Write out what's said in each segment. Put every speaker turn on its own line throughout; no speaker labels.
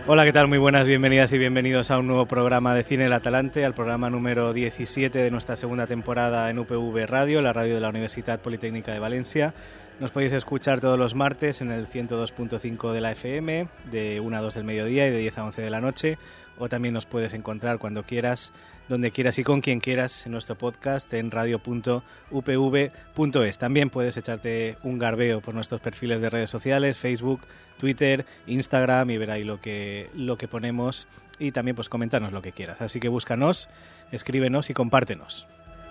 Hola, ¿qué tal? Muy buenas, bienvenidas y bienvenidos a un nuevo programa de Cine El Atalante, al programa número 17 de nuestra segunda temporada en UPV Radio, la radio de la Universitat Politécnica de Valencia. Nos podéis escuchar todos los martes en el 102.5 de la FM, de 1 a 2 del mediodía y de 10 a 11 de la noche, o también nos puedes encontrar cuando quieras, donde quieras y con quien quieras en nuestro podcast en radio.upv.es. También puedes echarte un garbeo por nuestros perfiles de redes sociales, Facebook, Twitter, Instagram, y ver ahí lo que ponemos, y también pues comentarnos lo que quieras. Así que búscanos, escríbenos y compártenos.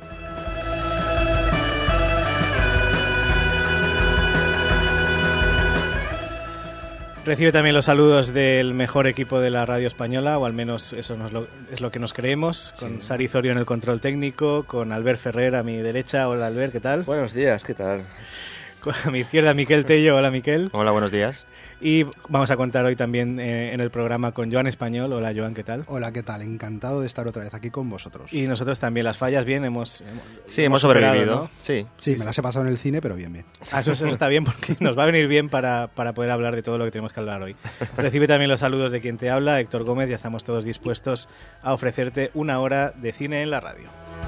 Recibe también los saludos del mejor equipo de la radio española, o al menos eso es lo que nos creemos, con Sari Zorio en el control técnico, con Albert Ferrer a mi derecha. Hola Albert, ¿qué tal?
Buenos días, ¿qué tal?
A mi izquierda Miquel Tello. Hola Miquel.
Hola, buenos días.
Y vamos a contar hoy también en el programa con Joan Español. Hola Joan, ¿qué tal?
Hola, ¿qué tal? Encantado de estar otra vez aquí con vosotros.
Y nosotros también, las fallas bien, hemos
sobrevivido,
¿no?
Sí, me las he pasado en el cine, pero bien.
Eso está bien, porque nos va a venir bien para poder hablar de todo lo que tenemos que hablar hoy. Recibe también los saludos de quien te habla, Héctor Gómez. Ya estamos todos dispuestos a ofrecerte una hora de cine en la radio.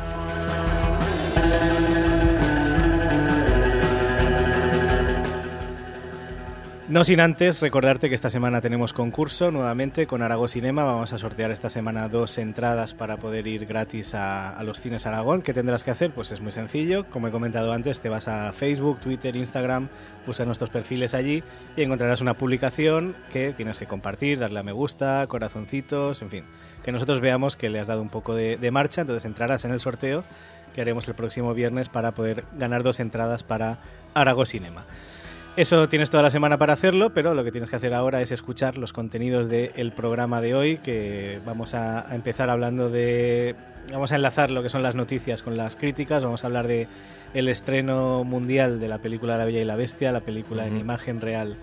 No sin antes recordarte que esta semana tenemos concurso nuevamente con Aragó Cinema. Vamos a sortear esta semana 2 entradas para poder ir gratis a los cines Aragón. ¿Qué tendrás que hacer? Pues es muy sencillo. Como he comentado antes, te vas a Facebook, Twitter, Instagram, buscas nuestros perfiles allí y encontrarás una publicación que tienes que compartir, darle a me gusta, corazoncitos, en fin, que nosotros veamos que le has dado un poco de marcha. Entonces entrarás en el sorteo que haremos el próximo viernes para poder ganar 2 entradas para Aragó Cinema. Eso tienes toda la semana para hacerlo, pero lo que tienes que hacer ahora es escuchar los contenidos del programa de hoy, que vamos a empezar hablando de... Vamos a enlazar lo que son las noticias con las críticas. Vamos a hablar de el estreno mundial de la película La Bella y la Bestia, la película en imagen real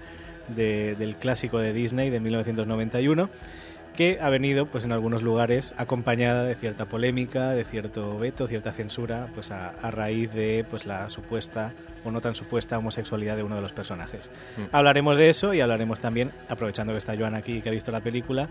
del clásico de Disney de 1991, que ha venido pues en algunos lugares acompañada de cierta polémica, de cierto veto, cierta censura, pues a raíz de pues la supuesta o no tan supuesta homosexualidad de uno de los personajes. Hablaremos de eso y hablaremos también, aprovechando que está Joan aquí y que ha visto la película,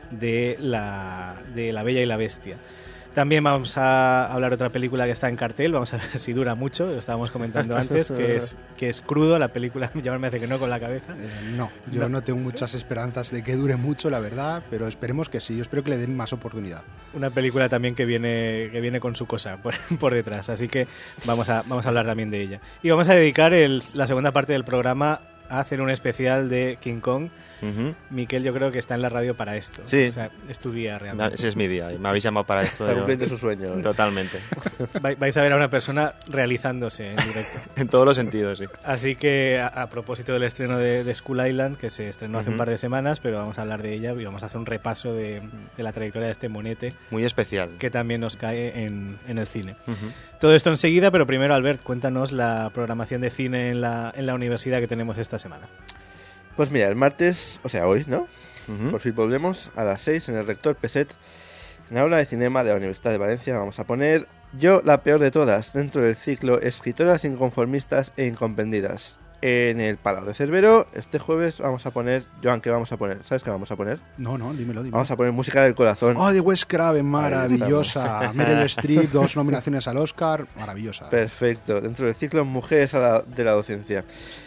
de la Bella y la Bestia. También vamos a hablar de otra película que está en cartel, vamos a ver si dura mucho, lo estábamos comentando antes, que es Crudo, la película. Ya me hace que no con la cabeza.
Yo no tengo muchas esperanzas de que dure mucho, la verdad, pero esperemos que sí, yo espero que le den más oportunidad. Una
película también que viene con su cosa por detrás, así que vamos a hablar también de ella. Y vamos a dedicar la segunda parte del programa a hacer un especial de King Kong. Miquel, yo creo que está en la radio para esto.
Sí.
O sea, es tu día realmente.
Ese es mi día. Me habéis llamado para esto.
Está cumpliendo su sueño.
Totalmente.
Vais a ver a una persona realizándose en directo.
En todos los sentidos, sí.
Así que, a propósito del estreno de Skull Island, que se estrenó hace un par de semanas, pero vamos a hablar de ella y vamos a hacer un repaso de la trayectoria de este monete.
Muy especial.
Que también nos cae en el cine. Todo esto enseguida, pero primero, Albert, cuéntanos la programación de cine en la universidad que tenemos esta semana.
Pues mira, el martes, o sea hoy, ¿no? Por fin volvemos a las 6 en el Rector Peset, en la aula de cinema de la Universidad de Valencia. Vamos a poner Yo, la peor de todas, dentro del ciclo Escritoras inconformistas e incomprendidas. En el Palau de Cervero, este jueves vamos a poner... Joan, ¿qué vamos a poner? ¿Sabes qué vamos a poner?
No, dímelo.
Vamos a poner Música del Corazón.
Oh, de Wes Craven, maravillosa. Meryl Streep, 2 nominaciones al Oscar, maravillosa.
Perfecto, dentro del ciclo Mujeres de la Docencia.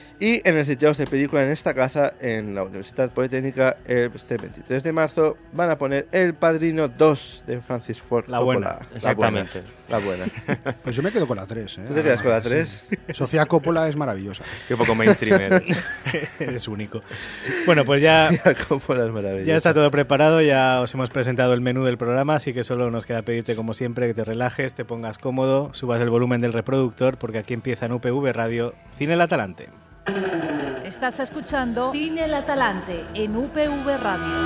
Y en el sitios de película en esta casa, en la Universidad Politécnica, este 23 de marzo, van a poner El Padrino 2 de Francis Ford Coppola.
La buena,
exactamente.
La buena.
Pues yo me quedo con la 3, ¿eh?
¿Tú te quedas con la 3?
Sí. Sofía Coppola es maravillosa.
Qué poco mainstream
eres único. Bueno, pues ya
Coppola es maravillosa.
Ya está todo preparado, ya os hemos presentado el menú del programa, así que solo nos queda pedirte, como siempre, que te relajes, te pongas cómodo, subas el volumen del reproductor, porque aquí empieza en UPV Radio Cine El Atalante.
Estás escuchando Cine El Atalante en UPV Radio.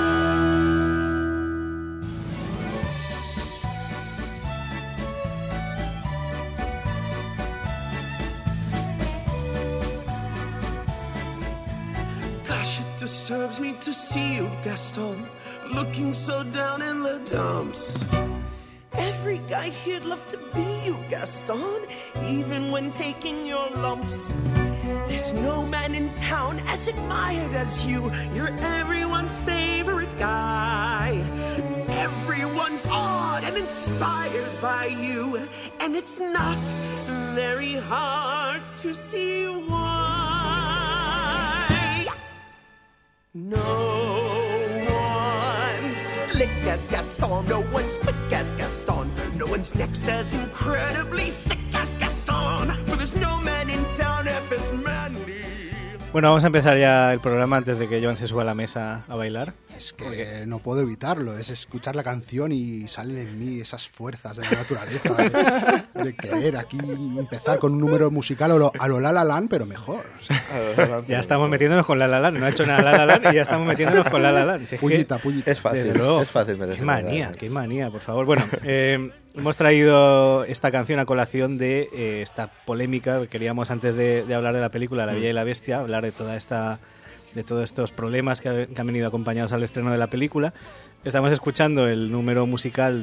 Gosh, it disturbs me to see you, Gaston, looking so down in the dumps. Every guy here'd love to be you, Gaston, even when taking your lumps. There's no man in town as admired as you. You're everyone's favorite sky. Everyone's awed and inspired by you, and it's not very hard to see why. No one's slick as Gaston, no one's quick as Gaston, no one's neck's as incredibly thick as Gaston, for there's no man in town half as manly.
Bueno, vamos a empezar ya el programa antes de que Joan se suba a la mesa a bailar.
Es que no puedo evitarlo, es escuchar la canción y salen en mí esas fuerzas de la naturaleza, de querer aquí empezar con un número musical a lo La La Land, pero mejor. O sea,
Ya estamos metiéndonos con La La Land, no ha hecho nada La La Land y ya estamos metiéndonos con La La Land. Si es que,
pullita.
Es fácil,
desde luego,
es fácil meterse
qué
en
manía,
la-
qué manía, por favor. Bueno, hemos traído esta canción a colación de esta polémica que queríamos antes de hablar de la película La Bella y la Bestia, hablar de de todos estos problemas que han venido acompañados al estreno de la película. Estamos escuchando el número musical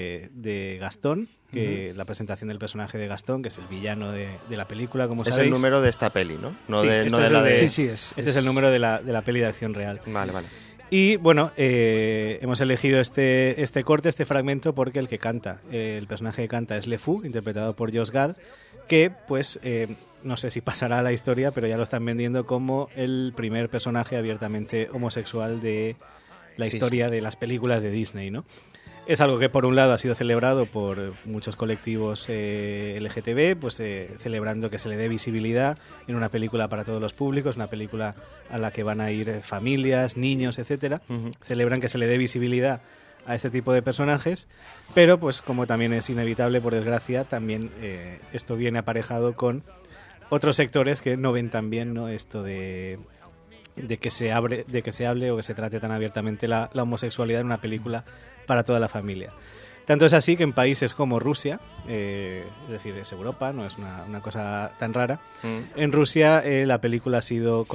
de Gastón, la presentación del personaje de Gastón, que es el villano de la película, como
Es
sabéis.
el número de esta peli, ¿no? No
Sí,
de,
este
no
es
de la
el
de...
de-
sí,
Este es el número de la peli de acción real.
Vale, vale.
Y bueno, hemos elegido este corte, este fragmento, porque el que canta, el personaje que canta es Le Fou, interpretado por Josh Gad, que pues no sé si pasará a la historia, pero ya lo están vendiendo como el primer personaje abiertamente homosexual de la historia de las películas de Disney, ¿no? Es algo que por un lado ha sido celebrado por muchos colectivos LGTB, pues celebrando que se le dé visibilidad en una película para todos los públicos, una película a la que van a ir familias, niños, etcétera. Celebran que se le dé visibilidad a este tipo de personajes, pero pues como también es inevitable, por desgracia, también esto viene aparejado con otros sectores que no ven tan bien, ¿no? Esto de que se hable o que se trate tan abiertamente la homosexualidad en una película para toda la familia. Tanto es así que en países como Rusia, es decir, es Europa, no es una cosa tan rara, en Rusia la película ha sido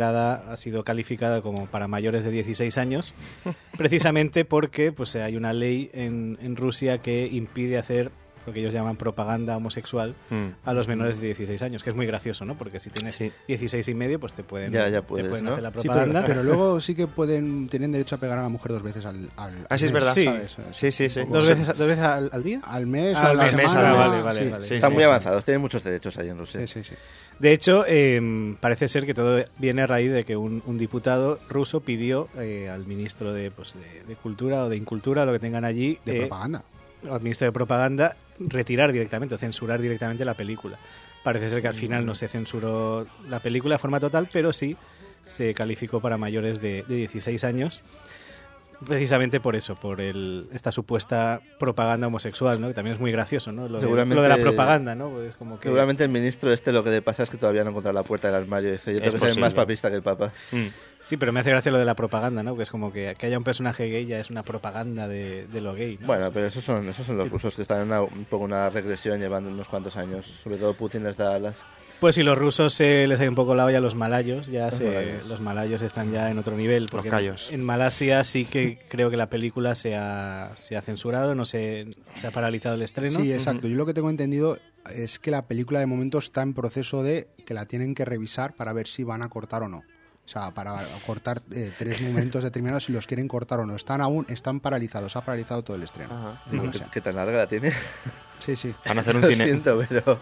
calificada como para mayores de 16 años, precisamente porque pues hay una ley en Rusia que impide hacer lo que ellos llaman propaganda homosexual a los menores de 16 años, que es muy gracioso, ¿no? Porque si tienes 16 y medio, pues te pueden,
Ya puedes,
te pueden
¿no?
hacer la
Sí,
propaganda.
pero luego sí que tienen derecho a pegar a la mujer 2 veces al
Ah, sí, es
mes,
verdad.
Sí.
¿sabes?
Sí.
¿Dos veces al día?
Al mes o
Al
a la
mes,
semana.
vale.
Sí,
Están
sí,
muy
sí.
avanzados, tienen muchos derechos ahí en Rusia.
Sí.
De hecho, parece ser que todo viene a raíz de que un diputado ruso pidió al ministro de Cultura o de Incultura, lo que tengan allí,
De propaganda.
al ministro de Propaganda, retirar directamente o censurar directamente la película. Parece ser que al final no se censuró la película de forma total, pero sí se calificó para mayores de 16 años. Precisamente por eso, por esta supuesta propaganda homosexual, ¿no? Que también es muy gracioso, ¿no? Lo de la propaganda, ¿no? Pues como que...
Seguramente el ministro lo que le pasa es que todavía no ha encontrado la puerta del armario y dice, yo tengo que ser
posible.
más papista que el Papa.
Sí, pero me hace gracia lo de la propaganda, ¿no? Que es como que haya un personaje gay ya es una propaganda de lo gay, ¿no?
Bueno, pero esos son los rusos que están en un poco una regresión llevando unos cuantos años. Sobre todo Putin les da alas.
Pues si los rusos les hay un poco la olla, los malayos
malayos.
los malayos están ya en otro nivel. Porque
callos.
en Malasia sí que creo que la película se ha censurado, se ha paralizado el estreno.
Sí, exacto. Yo lo que tengo entendido es que la película de momento está en proceso de que la tienen que revisar para ver si van a cortar o no. O sea, para cortar 3 momentos determinados, si los quieren cortar o no. Están paralizados, ha paralizado todo el estreno.
Ajá.
No lo sé.
¿Qué tan larga la tiene?
Sí.
Van a hacer un
Lo
cine.
siento, pero...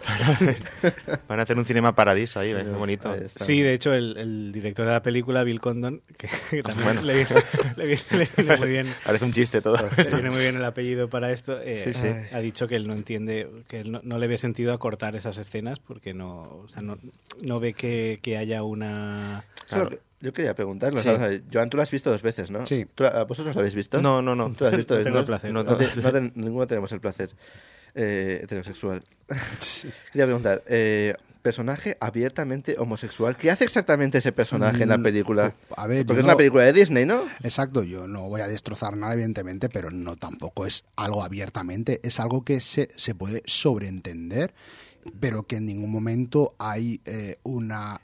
Van a hacer un cinema paradiso ahí, ¿ves? Qué bonito.
Ahí está.
Sí, de hecho, el director de la película, Bill Condon, que también
Bueno.
le viene muy bien.
Parece un chiste todo.
Le viene muy bien el apellido para esto.
Sí.
Ha dicho que él no entiende, que él no le ve sentido a cortar esas escenas porque no ve que haya una...
Claro. Yo quería preguntarlo.
Sí.
¿Sabes? Joan, tú lo has visto 2 veces, ¿no?
Sí.
¿Vosotros lo habéis visto?
No.
¿Tú lo has visto?
No tengo el placer.
No,
Ninguno tenemos el placer heterosexual. Quería preguntar, personaje abiertamente homosexual. ¿Qué hace exactamente ese personaje en la película?
A ver,
Porque
yo
es una
no-
película de Disney, ¿no?
Exacto, yo no voy a destrozar nada, evidentemente, pero no tampoco es algo abiertamente, es algo que se puede sobreentender, pero que en ningún momento hay una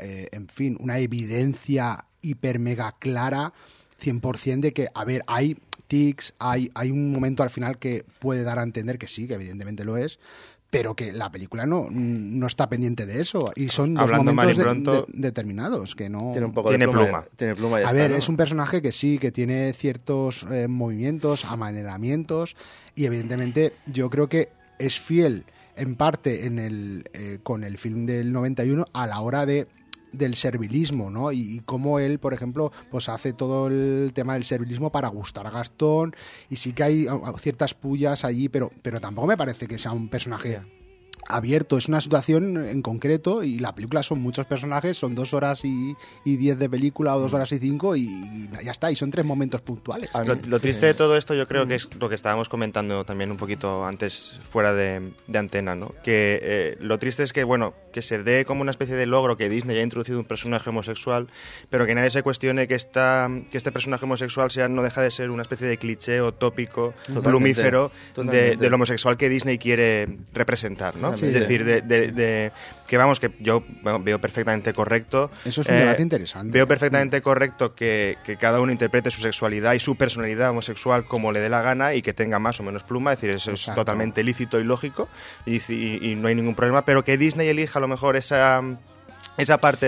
evidencia hiper mega clara 100% de que, a ver, hay tics, hay un momento al final que puede dar a entender que sí, que evidentemente lo es, pero que la película no está pendiente de eso. Y son dos
Hablando mal y
momentos
pronto,
determinados que no...
Tiene un poco
Tiene
de pluma.
pluma.
Tiene pluma y ya
A
está,
ver,
¿no?
es un personaje que sí, que tiene ciertos movimientos, amaneramientos, y evidentemente yo creo que es fiel en parte con el film del 91 a la hora del servilismo, ¿no? Y cómo él, por ejemplo, pues hace todo el tema del servilismo para gustar a Gastón, y sí que hay ciertas pullas allí, pero tampoco me parece que sea un personaje abierto. Es una situación en concreto, y la película son muchos personajes, son 2 horas y 10 de película o 2 horas y 5 y ya está, y son 3 momentos puntuales.
Lo triste de todo esto yo creo que es lo que estábamos comentando también un poquito antes fuera de antena, ¿no? Que lo triste es que, bueno, que se dé como una especie de logro que Disney haya introducido un personaje homosexual, pero que nadie se cuestione que este personaje homosexual no deja de ser una especie de cliché o tópico plumífero del homosexual que Disney quiere representar, ¿no?
Sí,
es decir, que vamos, que yo veo perfectamente correcto.
Eso es un debate interesante.
Veo perfectamente correcto que cada uno interprete su sexualidad y su personalidad homosexual como le dé la gana y que tenga más o menos pluma, es decir, eso es totalmente lícito y lógico y no hay ningún problema, pero que Disney elija a lo mejor esa parte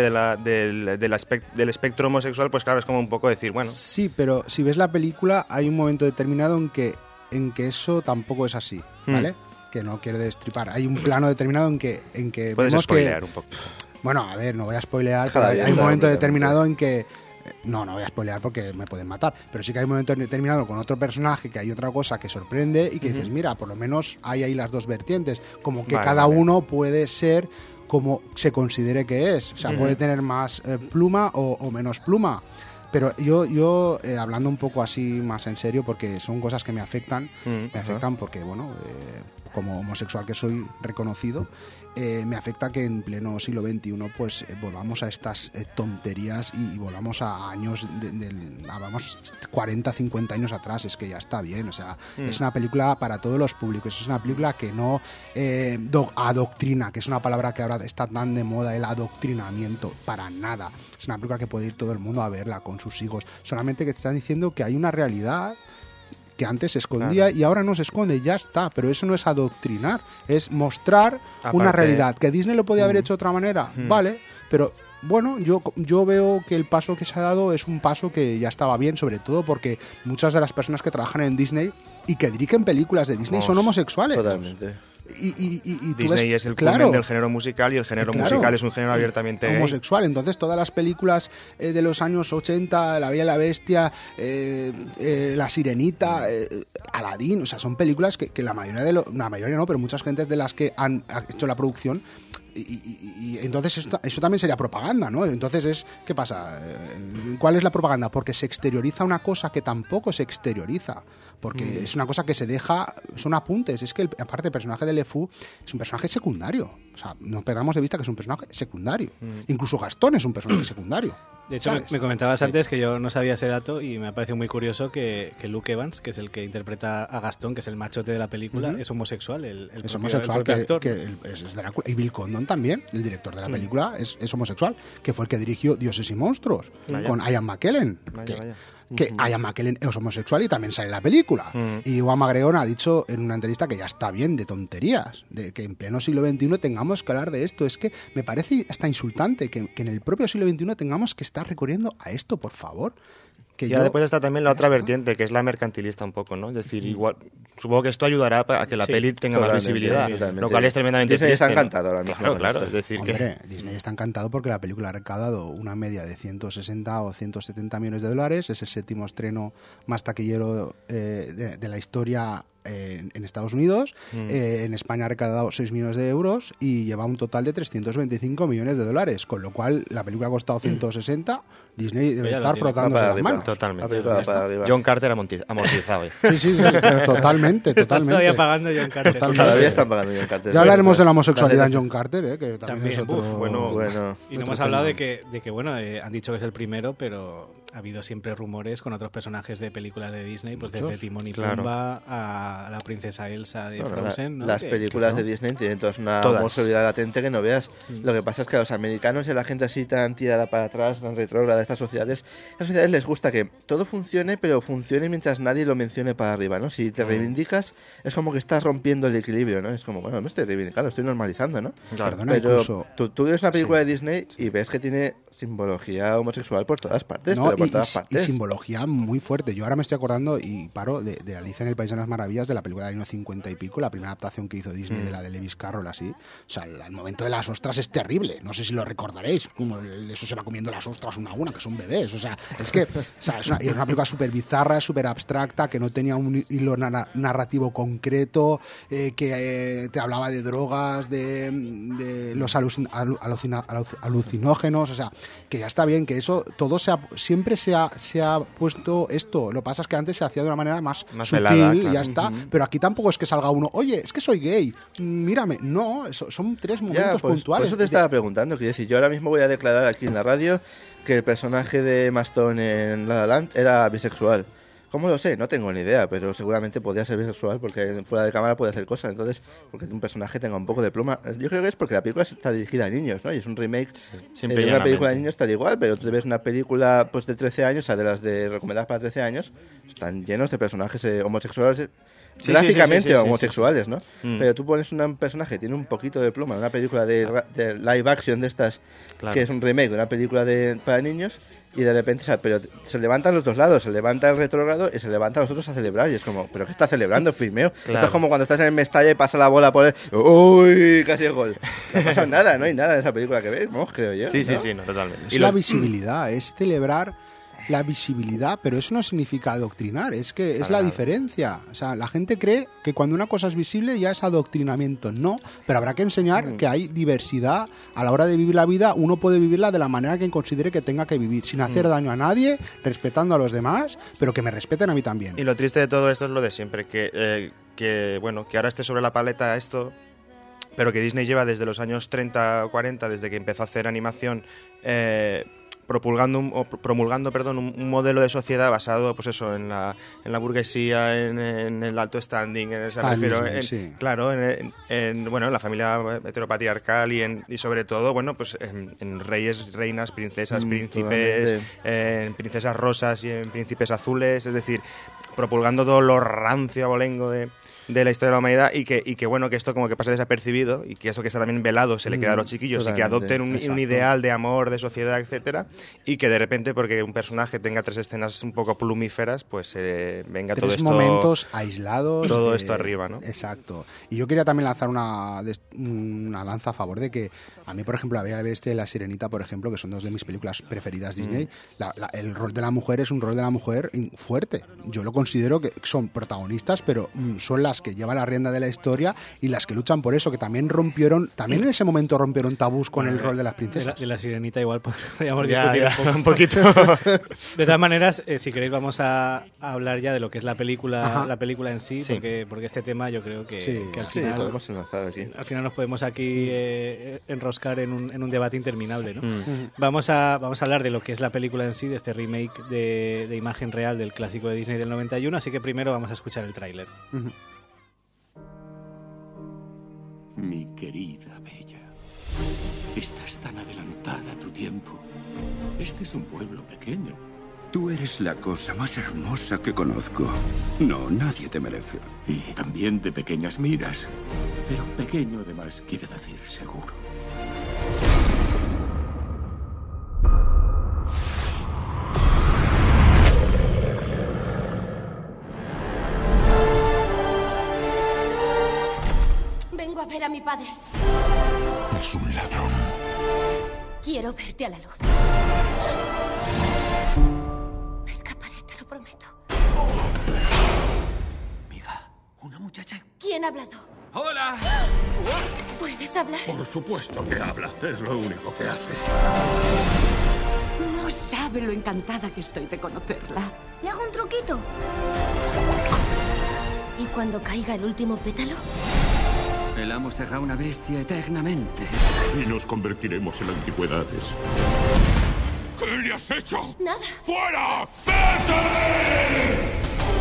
del espectro homosexual, pues claro, es como un poco decir, bueno...
Sí, pero si ves la película, hay un momento determinado en que eso tampoco es así, ¿vale? Que no quiero destripar. Hay un plano determinado en que
puedes
vemos
spoilear un poco.
Bueno, a ver, no voy a spoilear, pero hay un momento determinado en que... No voy a spoilear porque me pueden matar, pero sí que hay un momento determinado con otro personaje que hay otra cosa que sorprende y que dices, mira, por lo menos hay ahí las dos vertientes, como que cada uno puede ser como se considere que es, o sea, puede tener más pluma o menos pluma. Pero yo hablando un poco así más en serio, porque son cosas que me afectan porque, bueno, como homosexual que soy reconocido, me afecta que en pleno siglo XXI pues volvamos a estas tonterías y volvamos a años, vamos 40, 50 años atrás. Es que ya está bien, o sea, es una película para todos los públicos, es una película que no adoctrina, que es una palabra que ahora está tan de moda, el adoctrinamiento, para nada. Es una película que puede ir todo el mundo a verla con sus hijos, solamente que te están diciendo que hay una realidad que antes se escondía y ahora no se esconde, ya está, pero eso no es adoctrinar, es mostrar una realidad. ¿Que Disney lo podía haber hecho de otra manera? Vale, pero bueno, yo veo que el paso que se ha dado es un paso que ya estaba bien, sobre todo porque muchas de las personas que trabajan en Disney y que dirigen películas de Disney son homosexuales.
Totalmente.
Y
Disney es el culmen del género musical, y el género musical es un género abiertamente
homosexual. Entonces todas las películas de los años 80, La Bella y la Bestia, La Sirenita, Aladdin, o sea, son películas que la mayoría la mayoría no, pero muchas gentes de las que han hecho la producción, y entonces eso también sería propaganda, ¿no? Entonces ¿qué pasa? ¿Cuál es la propaganda? Porque se exterioriza una cosa que tampoco se exterioriza, porque es una cosa que se deja, son apuntes. Es que aparte el personaje de LeFou es un personaje secundario, o sea, no perdamos de vista que es un personaje secundario. Incluso Gastón es un personaje secundario.
De hecho, me comentabas antes que yo no sabía ese dato y me ha parecido muy curioso que Luke Evans, que es el que interpreta a Gastón, que es el machote de la película, es homosexual.
Es homosexual, es Drácula. Y Bill Condon también, el director de la película, es homosexual, que fue el que dirigió Dioses y Monstruos, con Ian McKellen. Que Ian McKellen es homosexual y también sale en la película. Y Ewan McGregor ha dicho en una entrevista que ya está bien de tonterías, de que en pleno siglo XXI tengamos que hablar de esto. Es que me parece hasta insultante que en el propio siglo XXI tengamos que estar recurriendo a esto, por favor.
Y ya después está también la otra vertiente, que es la mercantilista un poco, ¿no? Es decir, igual, supongo que esto ayudará a que la peli tenga más visibilidad, lo cual es tremendamente
Disney
triste,
está encantado ahora mismo.
Claro, es decir
Disney está encantado porque la película ha recaudado una media de 160 o 170 millones de dólares, es el séptimo estreno más taquillero de la historia en Estados Unidos. En España ha recaudado 6 millones de euros y lleva un total de 325 millones de dólares, con lo cual la película ha costado 160. Disney debe estar frotándose las manos.
Totalmente. John Carter amortizado.
Sí, totalmente.
Todavía pagando John Carter.
Todavía están pagando John Carter.
Ya hablaremos de la homosexualidad en John Carter, que también es otro...
Bueno. Y no hemos hablado de que bueno, han dicho que es el primero, pero ha habido siempre rumores con otros personajes de películas de Disney, pues
Muchos,
desde Timón y
claro.
Pumba a la princesa Elsa de Frozen, ¿no?
Las películas de Disney tienen todas una homosexualidad latente que no veas. Lo que pasa es que a los americanos y a la gente así tan tirada para atrás, tan retrógrada de estas sociedades les gusta que todo funcione, pero funcione mientras nadie lo mencione para arriba, ¿no? Si te reivindicas, es como que estás rompiendo el equilibrio, ¿no? Es como, bueno, no me estoy reivindicando, estoy normalizando, ¿no?
Claro.
Perdona,
Pero
incluso...
tú ves una película de Disney y ves que tiene simbología homosexual por todas partes,
No,
pero por
y
todas partes.
simbología muy fuerte. Yo ahora me estoy acordando y paro de Alicia en el País de las Maravillas, de la película del año 50 y pico, la primera adaptación que hizo Disney de la de Lewis Carroll, así. O sea, el momento de las ostras es terrible. No sé si lo recordaréis, como eso se va comiendo las ostras una a una, que son bebés. O sea, es que era una película súper bizarra, súper abstracta, que no tenía un hilo narrativo concreto, que te hablaba de drogas, de los alucinógenos, o sea, que ya está bien, que eso todo siempre se ha puesto esto. Lo que pasa es que antes se hacía de una manera más sutil,
velada, claro.
y ya está. Pero aquí tampoco es que salga uno, oye, es que soy gay, mírame. No, son 3 momentos puntuales.
Por eso te estaba preguntando, quiero decir, yo ahora mismo voy a declarar aquí en la radio que el personaje de Maston en La La Land era bisexual. ¿Cómo lo sé? No tengo ni idea, pero seguramente podría ser bisexual porque fuera de cámara puede hacer cosas. Entonces, porque un personaje tenga un poco de pluma. Yo creo que es porque la película está dirigida a niños, ¿no? Y es un remake de una película de niños tal igual, pero tú ves una película pues de 13 años, o sea, de las de recomendadas para 13 años, están llenos de personajes homosexuales. Gráficamente homosexuales, ¿no? Pero tú pones un personaje que tiene un poquito de pluma, una película de live action de estas,
claro,
que es un remake de una película para niños, y de repente, o sea, pero se levantan los dos lados, se levanta el retrógrado y se levantan los otros a celebrar, y es como, ¿pero qué está celebrando, Flimeo?
Claro.
Esto es como cuando estás en el Mestalla y pasa la bola por él, ¡uy! Casi el gol. No pasa nada, no hay nada en esa película que vemos, creo yo.
Sí,
¿no?
no, totalmente.
Es la visibilidad, es celebrar la visibilidad, pero eso no significa adoctrinar, es que es la diferencia. O sea, la gente cree que cuando una cosa es visible ya es adoctrinamiento. No, pero habrá que enseñar que hay diversidad a la hora de vivir la vida. Uno puede vivirla de la manera que considere que tenga que vivir, sin hacer daño a nadie, respetando a los demás, pero que me respeten a mí también.
Y lo triste de todo esto es lo de siempre, que ahora esté sobre la paleta esto, pero que Disney lleva desde los años 30 o 40, desde que empezó a hacer animación, promulgando un modelo de sociedad basado, pues eso, en la burguesía, en el alto standing, claro, en la familia heteropatriarcal y sobre todo, bueno, pues en reyes, reinas, princesas, príncipes, en princesas rosas y en príncipes azules, es decir, propulgando todo lo rancio abolengo de la historia de la humanidad y que bueno, que esto como que pasa desapercibido y que eso que está también velado se le queda a los chiquillos y que adopten un ideal de amor, de sociedad, etcétera, y que de repente porque un personaje tenga 3 escenas un poco plumíferas, pues venga
3
todo esto,
momentos aislados,
todo esto arriba, ¿no?
Exacto. Y yo quería también lanzar una lanza a favor de que a mí, por ejemplo, La Bella y la Bestia y La Sirenita, por ejemplo, que son 2 de mis películas preferidas Disney, el rol de la mujer es un rol de la mujer fuerte. Yo lo considero que son protagonistas, pero son las que llevan la rienda de la historia y las que luchan por eso, que también en ese momento rompieron tabús con el rol de las princesas.
De la Sirenita igual podríamos discutir
un poquito.
De todas maneras, si queréis vamos a hablar ya de lo que es la película en sí, porque este tema yo creo que al final
podemos enlazar aquí.
Al final nos podemos aquí enroscar en un debate interminable, ¿no? Vamos a hablar de lo que es la película en sí, de este remake de imagen real del clásico de Disney del 91, así que primero vamos a escuchar el tráiler.
Mi querida Bella, estás tan adelantada a tu tiempo. Este es un pueblo pequeño.
Tú eres la cosa más hermosa que conozco. No, nadie te merece.
Y también de pequeñas miras. Pero pequeño además quiere decir seguro.
Vengo a ver a mi padre.
Es un ladrón.
Quiero verte a la luz. Me escaparé, te lo prometo.
Mija, una muchacha.
¿Quién ha hablado?
¡Hola!
¿Puedes hablar?
Por supuesto que habla. Es lo único que hace.
No sabe lo encantada que estoy de conocerla.
¿Le hago un truquito? ¿Y cuando caiga el último pétalo?
El amo será una bestia eternamente.
Y nos convertiremos en antigüedades.
¿Qué le has hecho?
Nada.
¡Fuera! ¡Vete!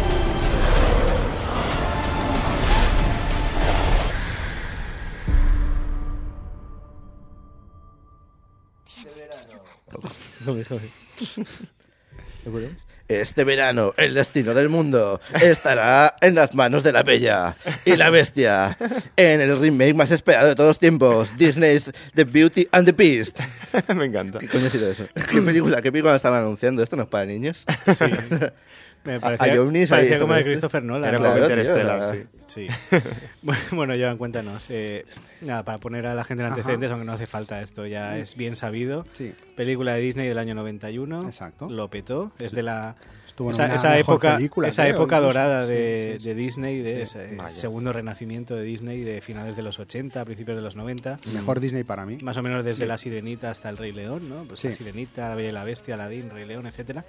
Este verano, el destino del mundo estará en las manos de la Bella y la Bestia, en el remake más esperado de todos los tiempos, Disney's The Beauty and the Beast.
Me encanta.
¿Qué coño ha sido eso? ¿Qué película estaban anunciando? ¿Esto no es para niños?
Sí. Me parecía como de Christopher Nolan.
Era
¿no?
como Interstellar,
sí. Bueno, Joan, cuéntanos. Nada, para poner a la gente en antecedentes, aunque no hace falta esto, ya es bien sabido.
Sí.
Película de Disney del año 91.
Exacto.
Lo petó. Es de la...
esa época
dorada de Disney,
Sí.
ese segundo renacimiento de Disney de finales de los 80, principios de los 90.
Mejor Disney para mí.
Más o menos desde La Sirenita hasta El Rey León, ¿no? Pues
Sí.
La Sirenita, La Bella y la Bestia, Aladín, Rey León, etcétera.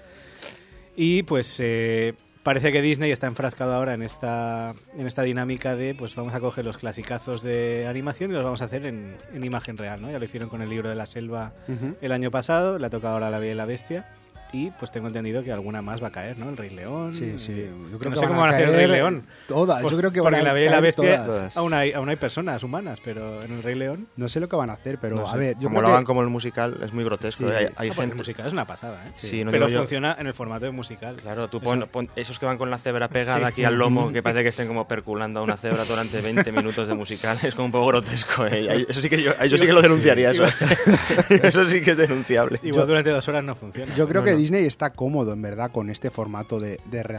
Y pues parece que Disney está enfrascado ahora en esta dinámica de pues vamos a coger los clasicazos de animación y los vamos a hacer en imagen real, ¿no? Ya lo hicieron con El Libro de la Selva el año pasado, le ha tocado ahora La Bella y la Bestia. Y pues tengo entendido que alguna más va a caer, ¿no? El Rey León.
Sí. Yo creo
no sé cómo van a hacer El Rey León.
Todas. Yo creo que
porque
van a
La Bella y la Bestia
todas.
aún hay personas humanas, pero en El Rey León...
No sé lo que van a hacer, pero
No sé.
a ver... Yo
como
creo
lo
que...
hagan como el musical, es muy grotesco.
Sí.
Hay gente...
El musical es una pasada, ¿eh?
Sí, no
pero
digo yo-
funciona en el formato de musical.
Claro, tú pon esos que van con la cebra pegada
Sí.
aquí al lomo, que parece que estén como perculando a una cebra durante 20 minutos de musical, es como un poco grotesco. Eso sí que yo sí que lo denunciaría, eso. Eso sí que es denunciable.
Igual durante 2 horas no funciona.
Yo creo
No,
que
no.
Disney está cómodo, en verdad, con este formato de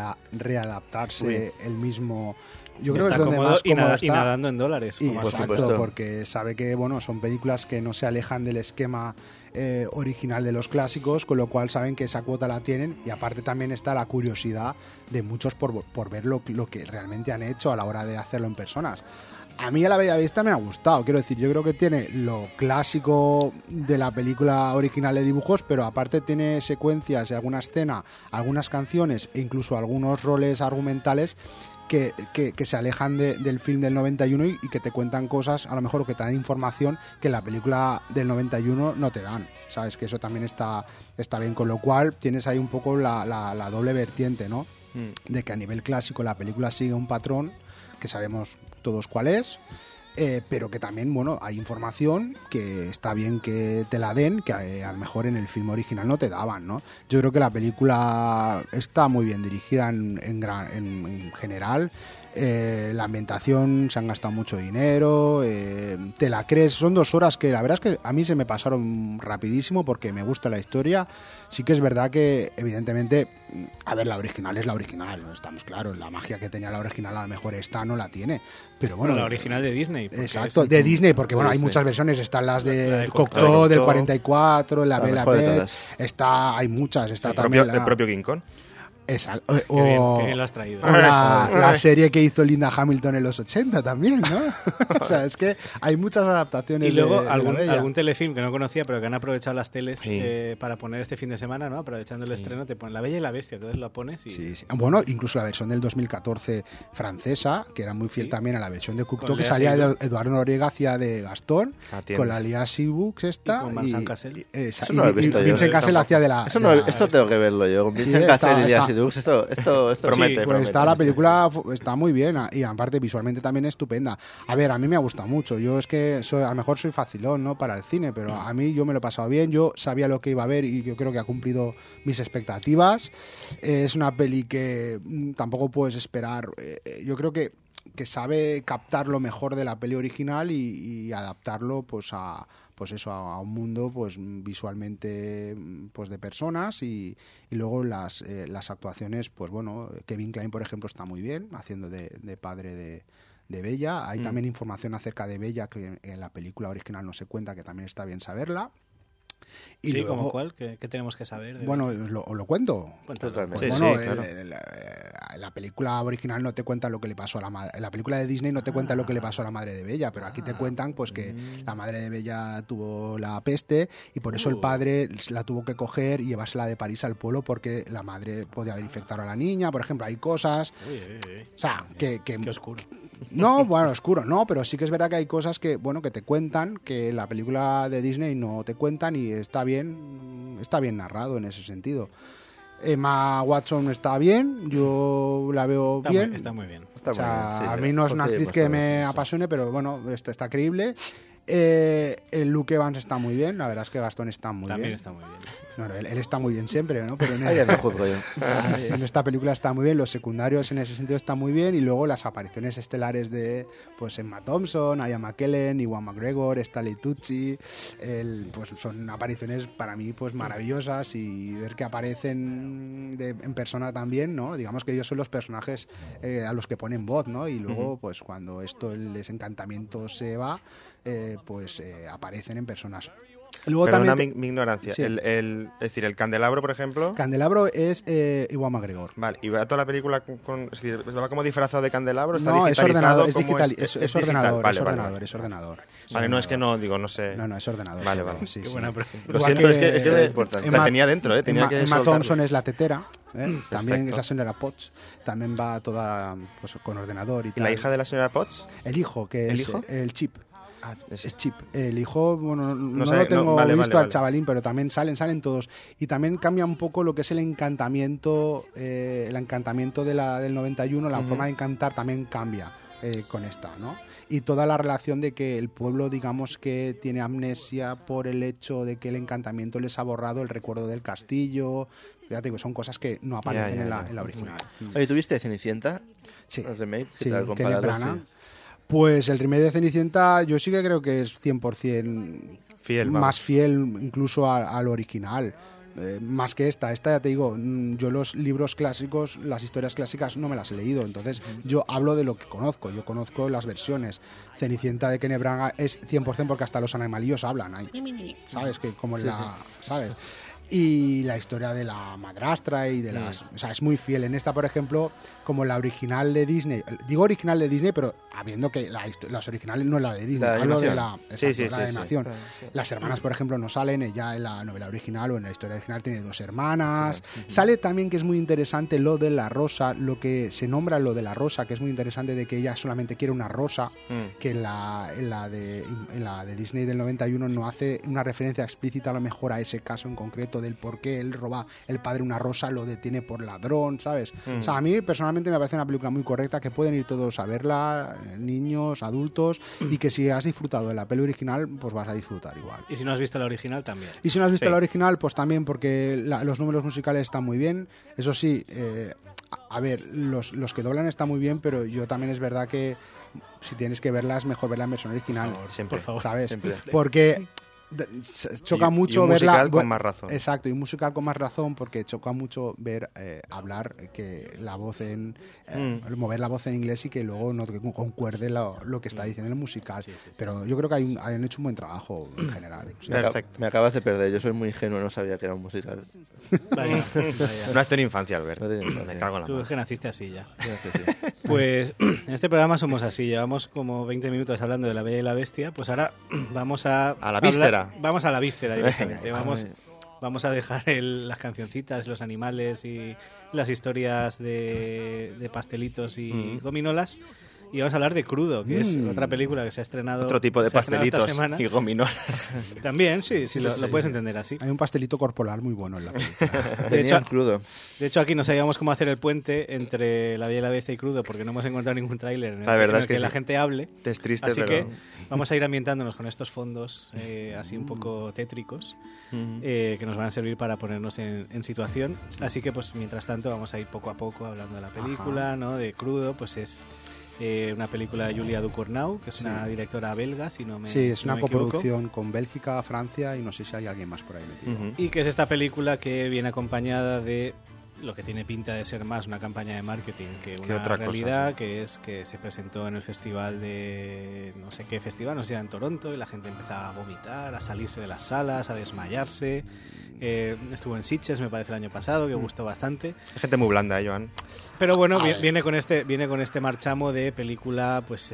readaptarse el mismo... Yo creo que
Está
es donde
cómodo
más
y
cómodo
y
está.
nadando en dólares.
Y
como
por
exacto,
supuesto.
porque sabe que bueno, son películas que no se alejan del esquema original de los clásicos, con lo cual saben que esa cuota la tienen, y aparte también está la curiosidad de muchos por ver lo que realmente han hecho a la hora de hacerlo en personas. A mí a La Bella Vista me ha gustado, quiero decir, yo creo que tiene lo clásico de la película original de dibujos, pero aparte tiene secuencias y alguna escena, algunas canciones e incluso algunos roles argumentales que se alejan del film del 91 y que te cuentan cosas, a lo mejor, que te dan información que en la película del 91 no te dan, ¿sabes? Que eso también está bien, con lo cual tienes ahí un poco la doble vertiente, ¿no? De que a nivel clásico la película sigue un patrón que sabemos todos cuál es, pero que también, bueno, hay información que está bien que te la den, que a lo mejor en el film original no te daban, ¿no? Yo creo que la película está muy bien dirigida en general. La ambientación, se han gastado mucho dinero, te la crees, son 2 horas que la verdad es que a mí se me pasaron rapidísimo porque me gusta la historia. Sí que es verdad que evidentemente, a ver, la original es la original, ¿no? Estamos claros, la magia que tenía la original a lo mejor esta no la tiene, pero bueno,
la original de Disney.
Exacto, de Disney, porque bueno, hay muchas versiones, están las
La
de
de
Cocteau del 44, la Bella
mejor de
Beth, hay muchas, está
El
también
propio King Kong.
Exacto.
Qué bien lo has traído.
O la serie que hizo Linda Hamilton en los 80 también, ¿no? O sea, es que hay muchas adaptaciones.
Y luego
de la Bella.
algún telefilm que no conocía, pero que han aprovechado las teles
Sí.
para poner este fin de semana, ¿no? Aprovechando el estreno, te ponen La Bella y la Bestia, entonces lo pones y...
Sí. Bueno, incluso la versión del 2014 francesa, que era muy fiel también a la versión de Cocteau,
Con
que
Lea
salía
Seydoux.
Eduardo Noriega hacía de Gastón,
Atiende.
con la Lea Seydoux esta,
Y con Vincent Cassel.
Eso no lo he visto yo.
Vincent Cassel hacía de la...
Eso
de
no,
la-
esto tengo que verlo yo. Con
Sí,
Vincent
está-
Cassel y Lea
está-
Seydoux, esto
Promete,
Pues
promete.
está la película, está muy bien y aparte visualmente también estupenda. A ver, a mí me ha gustado mucho. Yo es que a lo mejor soy facilón, ¿no? Para el cine, pero a mí yo me lo he pasado bien. Yo sabía lo que iba a ver y yo creo que ha cumplido mis expectativas. Es una peli que tampoco puedes esperar. Yo creo que sabe captar lo mejor de la peli original y adaptarlo pues a un mundo pues visualmente pues de personas y luego las actuaciones, pues bueno, Kevin Kline por ejemplo está muy bien haciendo de padre de Bella. Hay también información acerca de Bella que en la película original no se cuenta, que también está bien saberla. Y
Sí,
luego,
¿como cuál? ¿Qué tenemos que saber?
bueno, os lo cuento.
Cuéntalo.
Totalmente.
Pues
Sí,
bueno,
sí, claro.
la película original no te cuenta lo que le pasó a la madre. La película de Disney no te cuenta lo que le pasó a la madre de Bella, pero aquí te cuentan pues que la madre de Bella tuvo la peste y por eso el padre la tuvo que coger y llevársela de París al pueblo porque la madre podía haber infectado a la niña, por ejemplo, hay cosas. O sea, que
Qué oscuro.
no, bueno, oscuro, no, pero sí que es verdad que hay cosas que, bueno, que te cuentan, que en la película de Disney no te cuentan y está bien, está bien narrado en ese sentido. Emma Watson está bien, yo la veo bien.
Está muy bien.
O sea, a mí no es una actriz que me apasione, pero bueno, está creíble. El Luke Evans está muy bien, la verdad es que Gastón está muy bien.
También está muy bien.
Bueno, él está muy bien siempre, ¿no? Pero
no juzgo yo.
En esta película está muy bien, los secundarios en ese sentido están muy bien, y luego las apariciones estelares de pues Emma Thompson, Ian McKellen, Ewan McGregor, Stanley Tucci, pues son apariciones para mí pues maravillosas, y ver que aparecen en persona también, ¿no? Digamos que ellos son los personajes a los que ponen voz, ¿no? Y luego pues cuando el desencantamiento se va, aparecen en personas.
Luego perdona mi ignorancia. Sí. Es decir, el candelabro, por ejemplo.
Candelabro es Ewan McGregor.
Vale, y va toda la película es decir, ¿va como disfrazado de candelabro? ¿Está
no,
digitalizado?
Es ordenador. Es ordenador.
Vale, no es que no sé.
No, es ordenador.
Vale.
Sí, buena pregunta.
Lo siento, es que es importante. La tenía dentro, tenía que
Emma Thompson es la tetera. También es la señora Potts. También va toda pues, con ordenador y tal.
¿Y la hija de la señora Potts?
El hijo, que
¿El
es
hijo?
El Chip.
Es
Chip. El hijo, bueno, no lo tengo visto al chavalín, pero también salen todos. Y también cambia un poco lo que es el encantamiento del 91, la forma de encantar también cambia con esta, ¿no? Y toda la relación de que el pueblo, digamos que tiene amnesia por el hecho de que el encantamiento les ha borrado el recuerdo del castillo. Fíjate que son cosas que no aparecen en la original.
Oye, ¿tuviste Cenicienta?
Sí.
El remake,
sí,
comparado,
Branagh. Sí. Pues el remake de Cenicienta yo sí que creo que es 100%
fiel,
más fiel incluso al original. Más que esta ya te digo, yo los libros clásicos, las historias clásicas no me las he leído, entonces yo hablo de lo que conozco, yo conozco las versiones. Cenicienta de Kenneth Branagh es 100% porque hasta los animalillos hablan ahí, ¿sabes? Que como ¿sabes? Y la historia de la madrastra y de las... O sea, es muy fiel. En esta, por ejemplo, como la original de Disney... Digo original de Disney, pero habiendo que las originales no es la de Disney. Hablo de la animación. Sí. Las hermanas, por ejemplo, no salen. Ella en la novela original o en la historia original tiene 2 hermanas. Sale también, que es muy interesante, lo de la rosa, lo que se nombra lo de la rosa, que es muy interesante, de que ella solamente quiere una rosa, que en la de Disney del 91 no hace una referencia explícita a lo mejor a ese caso en concreto del por qué él roba el padre una rosa, lo detiene por ladrón, ¿sabes? O sea, a mí personalmente me parece una película muy correcta, que pueden ir todos a verla, niños, adultos, y que si has disfrutado de la peli original, pues vas a disfrutar igual.
Y si no has visto la original, también.
Y si no has visto la original, pues también, porque los números musicales están muy bien. Eso sí, a ver, los que doblan están muy bien, pero yo también es verdad que si tienes que verla, es mejor verla en versión original.
Siempre,
por favor,
¿sabes?
Siempre.
Porque choca mucho
y un
verla
musical con más razón.
Exacto, y un musical con más razón, porque choca mucho ver hablar que la voz mover la voz en inglés y que luego no concuerde lo que está diciendo el musical. Sí. Pero yo creo que han hecho un buen trabajo en general.
Sí. Perfecto. Me acabas de perder, yo soy muy ingenuo, no sabía que era un musical.
Vaya. No has tenido infancia, Albert. Me cago en la
Tú
mano.
es que naciste así ya. Pues en este programa somos así, llevamos como 20 minutos hablando de La Bella y la Bestia, pues ahora vamos a
la víscera.
Vamos a la víscera directamente. Vamos a dejar las cancioncitas, los animales y las historias de pastelitos y gominolas. Y vamos a hablar de Crudo, que es otra película que se ha estrenado.
Otro tipo de pastelitos
y
gominolas.
También, sí, lo puedes entender así.
Hay un pastelito corporal muy bueno en la película.
De
hecho, aquí no sabíamos cómo hacer el puente entre La Bella y la Bestia y Crudo, porque no hemos encontrado ningún tráiler en el que la gente hable.
Es triste,
así que vamos a ir ambientándonos con estos fondos así un poco tétricos, que nos van a servir para ponernos en situación. Así que, pues mientras tanto, vamos a ir poco a poco hablando de la película, ¿no? De Crudo, pues es una película de Julia Ducournau, que es una directora belga, si no me
Sí, es una
equivoco.
Coproducción con Bélgica, Francia y no sé si hay alguien más por ahí metido.
Y que es esta película que viene acompañada de lo que tiene pinta de ser más una campaña de marketing que una
otra
realidad,
cosa,
que es que se presentó en el festival de no sé qué festival, no sé si era en Toronto, y la gente empezaba a vomitar, a salirse de las salas, a desmayarse. Estuvo en Sitges, me parece, el año pasado, que gustó bastante.
Hay gente muy blanda, Joan.
Pero bueno, viene con este marchamo de película, pues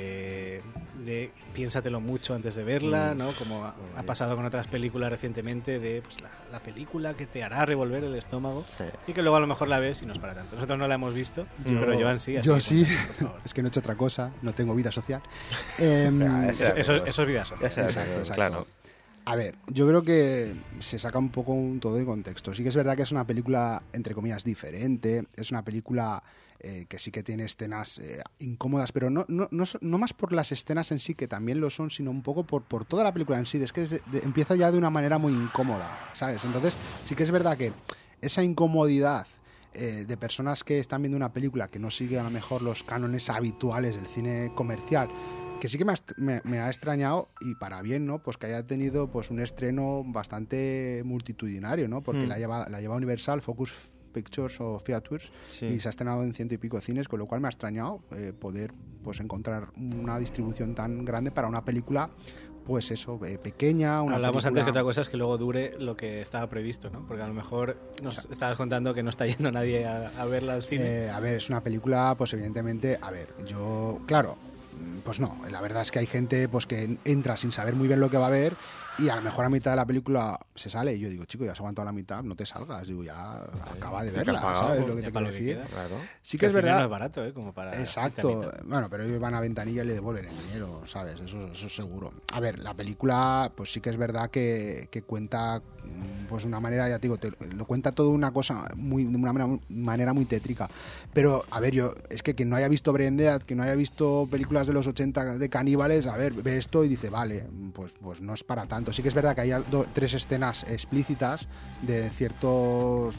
de piénsatelo mucho antes de verla, ¿no? Como ha pasado con otras películas recientemente, de pues, la película que te hará revolver el estómago, y que luego a lo mejor la ves y no es para tanto. Nosotros no la hemos visto, pero Joan sí.
Yo sí, es que no he hecho otra cosa, no tengo vida social.
Eso es vida social.
Exacto.
Claro.
A ver, yo creo que se saca un poco todo de contexto. Sí que es verdad que es una película, entre comillas, diferente. Es una película que sí que tiene escenas incómodas, pero no más por las escenas en sí, que también lo son, sino un poco por toda la película en sí. Es que empieza ya de una manera muy incómoda, ¿sabes? Entonces sí que es verdad que esa incomodidad de personas que están viendo una película que no sigue a lo mejor los cánones habituales del cine comercial, que sí que me ha extrañado, y para bien, ¿no? Pues que haya tenido pues un estreno bastante multitudinario, ¿no? Porque la lleva Universal, Focus Pictures o Features, y se ha estrenado en 100 y pico cines, con lo cual me ha extrañado poder pues encontrar una distribución tan grande para una película, pues eso, pequeña.
Hablamos antes que otra cosa es que luego dure lo que estaba previsto, ¿no? Porque a lo mejor nos estabas contando que no está yendo nadie a verla al cine.
A ver, es una película, pues evidentemente, claro, pues no, la verdad es que hay gente pues que entra sin saber muy bien lo que va a ver, y a lo mejor a mitad de la película se sale, y yo digo, chico, ya has aguantado la mitad, no te salgas, digo, ya acaba de verla, ¿sabes lo que te quiero decir?
Claro.
Sí que es verdad.
No es barato, como para...
Exacto, bueno, pero ellos van a ventanilla y le devuelven el dinero, ¿sabes? Eso es seguro. A ver, la película, pues sí que es verdad que cuenta, pues una manera, ya te digo, lo cuenta todo una cosa de una manera muy tétrica, pero, a ver, es que quien no haya visto Brain Dead, que no haya visto películas de los 80 de caníbales, a ver, ve esto y dice, vale, pues no es para tanto. Sí que es verdad que hay 3 escenas explícitas de ciertos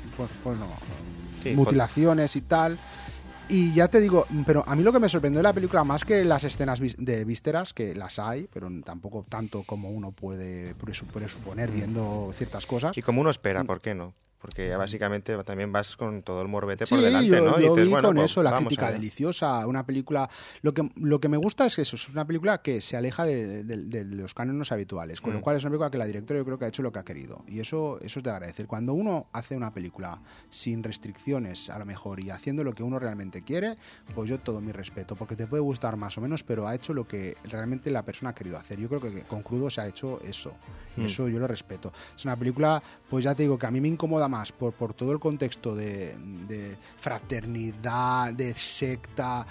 mutilaciones y tal, y ya te digo, pero a mí lo que me sorprendió de la película, más que las escenas de vísceras, que las hay, pero tampoco tanto como uno puede presuponer viendo ciertas cosas.
Y como uno espera, ¿por qué no? Porque básicamente también vas con todo el morbete por delante, ¿no?
Yo
dices,
vi
bueno,
con
pues
eso, la
vamos
crítica
allá.
deliciosa, una película... Lo que me gusta es que eso, es una película que se aleja de los cánones habituales, con lo cual es una película que la directora yo creo que ha hecho lo que ha querido, y eso es de agradecer. Cuando uno hace una película sin restricciones, a lo mejor, y haciendo lo que uno realmente quiere, pues yo todo mi respeto, porque te puede gustar más o menos, pero ha hecho lo que realmente la persona ha querido hacer. Yo creo que con Crudo se ha hecho eso, y eso yo lo respeto. Es una película, pues ya te digo, que a mí me incomoda más por todo el contexto de fraternidad, de secta,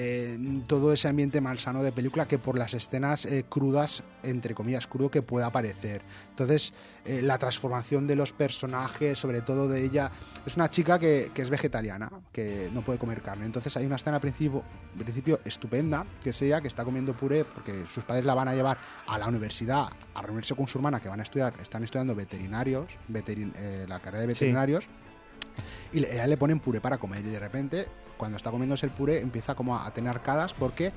todo ese ambiente malsano de película, que por las escenas crudas, entre comillas crudo, que pueda aparecer. Entonces, la transformación de los personajes, sobre todo de ella, es una chica que es vegetariana, que no puede comer carne. Entonces hay una escena al principio estupenda, que es ella que está comiendo puré porque sus padres la van a llevar a la universidad a reunirse con su hermana, que están estudiando veterinarios, la carrera de veterinarios, y a ella le ponen puré para comer, y de repente, cuando está comiéndose el puré, empieza como a tener arcadas porque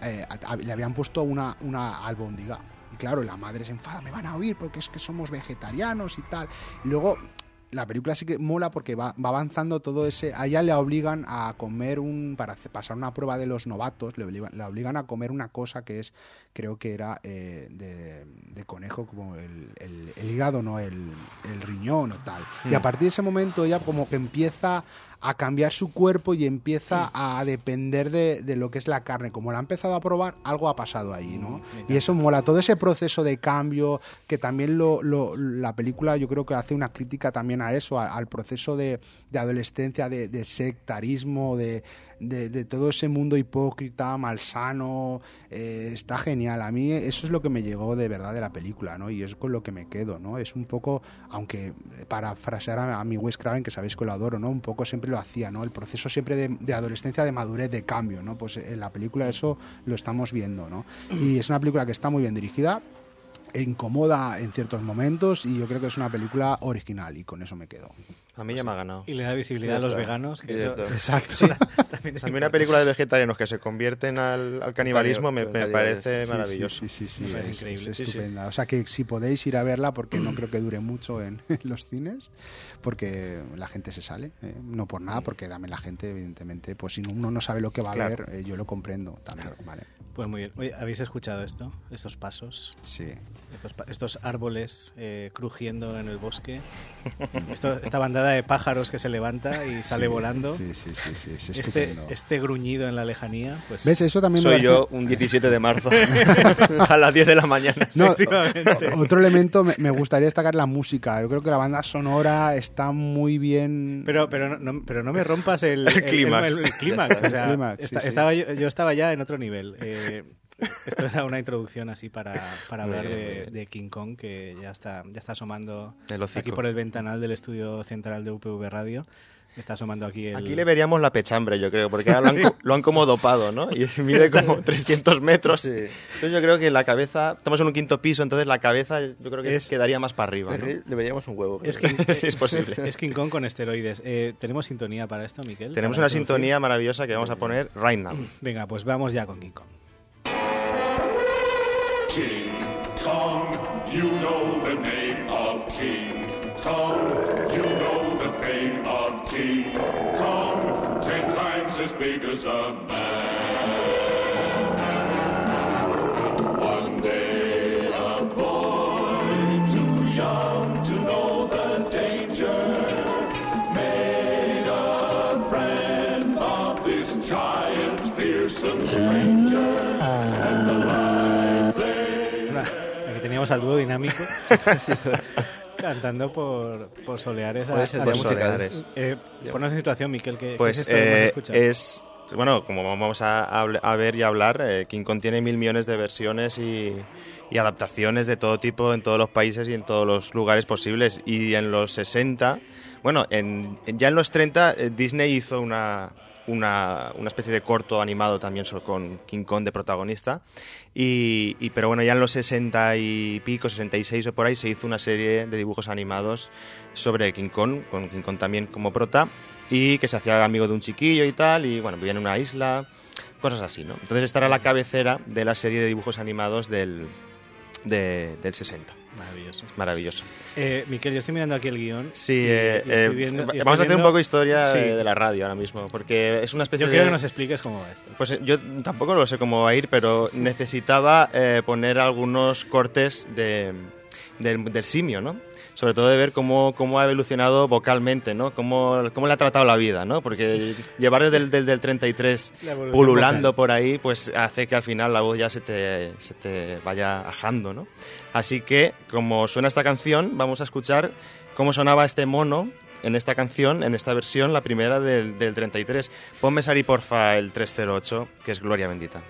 le habían puesto una albóndiga. Y claro, la madre se enfada, me van a oír porque es que somos vegetarianos y tal. Y luego la película sí que mola porque va avanzando todo ese... A ella le obligan a comer para pasar una prueba de los novatos, le obligan a comer una cosa que es, creo que era de conejo, como el hígado, no el riñón o tal. Y a partir de ese momento ella como que empieza a cambiar su cuerpo y empieza a depender de lo que es la carne. Como la ha empezado a probar, algo ha pasado ahí, ¿no? Y eso mola, todo ese proceso de cambio, que también la película yo creo que hace una crítica también a eso, al proceso de adolescencia, de sectarismo, de todo ese mundo hipócrita, malsano. Está genial. A mí eso es lo que me llegó de verdad de la película, ¿no? Y es con lo que me quedo, ¿no? Es un poco, aunque parafrasear a mi Wes Craven, que sabéis que lo adoro, ¿no? Un poco siempre lo hacía, ¿no? El proceso siempre de adolescencia, de madurez, de cambio, ¿no? Pues en la película eso lo estamos viendo, ¿no? Y es una película que está muy bien dirigida, incomoda en ciertos momentos, y yo creo que es una película original, y con eso me quedo.
A mí ya me ha ganado.
Y le da visibilidad a los veganos. Que eso,
exacto.
Sí, también es
a mí una película de vegetarianos que se convierten al canibalismo me parece maravilloso.
Sí,
es increíble.
Es estupenda. O sea que si podéis ir a verla, porque no creo que dure mucho en los cines, porque la gente se sale, no por nada, porque también la gente, evidentemente, pues si uno no sabe lo que va a ver, yo lo comprendo también, ¿vale?
Pues muy bien. Oye, ¿habéis escuchado esto? Estos pasos.
Sí.
Estos árboles crujiendo en el bosque. Esta bandada de pájaros que se levanta y sale volando.
Sí, es estupendo.
Este gruñido en la lejanía. Pues
¿ves? Eso también
soy yo un 17 de marzo a las 10 de la mañana.
No, otro elemento, me gustaría destacar la música. Yo creo que la banda sonora está muy bien.
Pero no me rompas el
clímax.
El clímax. O sea,
clímax,
yo estaba ya en otro nivel. Esto era una introducción así para hablar de King Kong, que ya está asomando aquí por el ventanal del estudio central de UPV Radio. Está asomando aquí el...
Aquí le veríamos la pechambre, yo creo, porque ahora lo han como dopado, ¿no? Y mide como 300 metros. Sí. Entonces yo creo que la cabeza... Estamos en un 5º piso, entonces la cabeza yo creo que quedaría más para arriba, ¿no?
Le veríamos un huevo.
Sí, es posible.
Es King Kong con esteroides. ¿Tenemos sintonía para esto, Miquel?
Tenemos una sintonía maravillosa que vamos a poner right now.
Venga, pues vamos ya con King Kong.
King Kong, you know the name of King Kong, you know the pain of King Kong, 10 times as big as a man. One day a boy too young to know the danger made a friend of this giant fearsome stranger, and the life they...
Aquí teníamos al dúo dinámico. Cantando por Soleares. Ponnos en situación, Miquel, ¿qué
pues
es esto que hemos escuchado?
Bueno, como vamos a ver y hablar, King Kong tiene 1.000 millones de versiones y adaptaciones de todo tipo en todos los países y en todos los lugares posibles. Y en los 60, bueno, ya en los 30 Disney hizo una especie de corto animado también con King Kong de protagonista, pero bueno, ya en los 60 y pico, 66 o por ahí, se hizo una serie de dibujos animados sobre King Kong, con King Kong también como prota, y que se hacía amigo de un chiquillo y tal, y bueno, vivía en una isla, cosas así, ¿no? Entonces esta era la cabecera de la serie de dibujos animados del 60.
Maravilloso.
Maravilloso.
Miquel, yo estoy mirando aquí el guión.
Sí, vamos a hacer un poco historia de la radio ahora mismo, porque es una especie
Yo quiero que nos expliques cómo va esto.
Pues yo tampoco lo sé cómo va a ir, pero necesitaba poner algunos cortes del simio, ¿no? Sobre todo de ver cómo ha evolucionado vocalmente, ¿no? Cómo le ha tratado la vida, ¿no? Porque llevar desde el 33 pululando vocal por ahí, pues hace que al final la voz ya se te vaya ajando, ¿no? Así que, como suena esta canción, vamos a escuchar cómo sonaba este mono en esta canción, en esta versión, la primera del 33. Ponme, Sari, porfa, el 308, que es Gloria Bendita.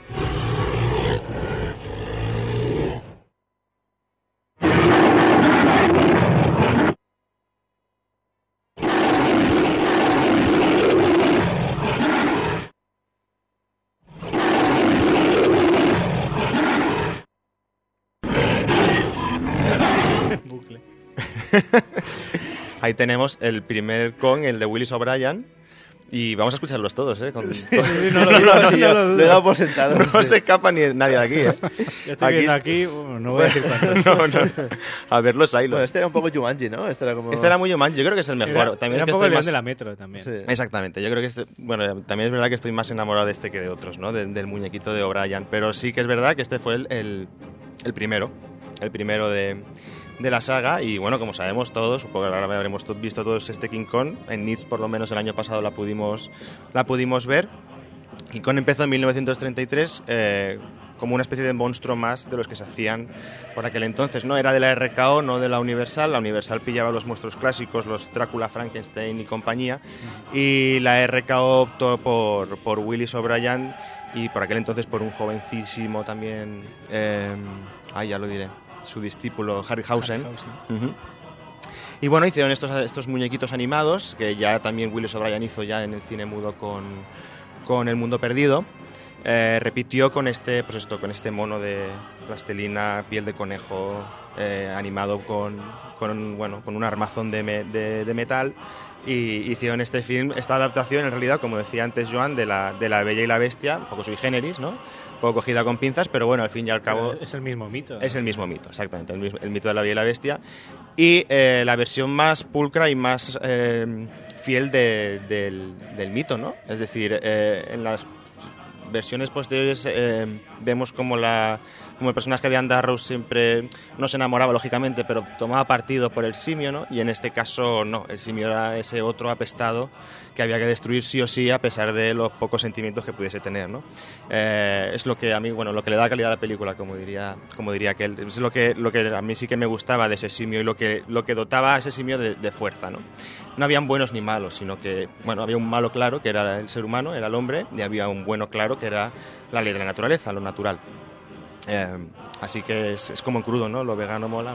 Ahí tenemos el primer Kong, el de Willis O'Brien, y vamos a escucharlos todos, ¿eh?
Lo he dado por sentado.
No se escapa nadie de aquí, ¿eh?
Yo estoy viendo aquí, no voy a decir cuántos.
No. A verlos ahí.
Bueno, este era un poco Jumanji, ¿no? Este era
muy Jumanji, yo creo que es el mejor.
Era un poco el león de la Metro también.
Sí. Exactamente, yo creo que también es verdad que estoy más enamorado de este que de otros, ¿no? Del muñequito de O'Brien, pero sí que es verdad que este fue el primero de la saga, y bueno, como sabemos todos, supongo que ahora habremos visto todos este King Kong, en Nids por lo menos el año pasado la pudimos ver. King Kong empezó en 1933 como una especie de monstruo más de los que se hacían por aquel entonces, ¿no? Era de la RKO, no de la Universal. La Universal pillaba los monstruos clásicos, los Drácula, Frankenstein y compañía, y la RKO optó por Willis O'Brien, y por aquel entonces por un jovencísimo también, ya lo diré, su discípulo Harryhausen. Y bueno, hicieron estos muñequitos animados que ya también Willis O'Brien hizo ya en el cine mudo con El Mundo Perdido. Repitió con este mono de plastilina, piel de conejo, animado con un armazón de metal, y hicieron esta adaptación, en realidad, como decía antes Joan, de la Bella y la Bestia, un poco sui generis, ¿no? Un poco cogida con pinzas, pero bueno, al fin y al cabo...
Pero es el mismo mito, ¿no?
Es el mismo mito, exactamente, el mito de la Bella y la Bestia, y la versión más pulcra y más fiel del mito, ¿no? Es decir, en las versiones posteriores vemos como como el personaje de Anne Darrow siempre no se enamoraba, lógicamente, pero tomaba partido por el simio, ¿no? Y en este caso no, el simio era ese otro apestado que había que destruir sí o sí a pesar de los pocos sentimientos que pudiese tener, ¿no? Es lo que a mí, bueno, lo que le da calidad a la película, como diría aquel. Es lo que a mí sí que me gustaba de ese simio y lo que dotaba a ese simio de fuerza, ¿no? No habían buenos ni malos, sino que, bueno, había un malo claro, que era el ser humano, era el hombre, y había un bueno claro, que era la ley de la naturaleza, lo natural. Así que es como en crudo, ¿no? Lo vegano mola.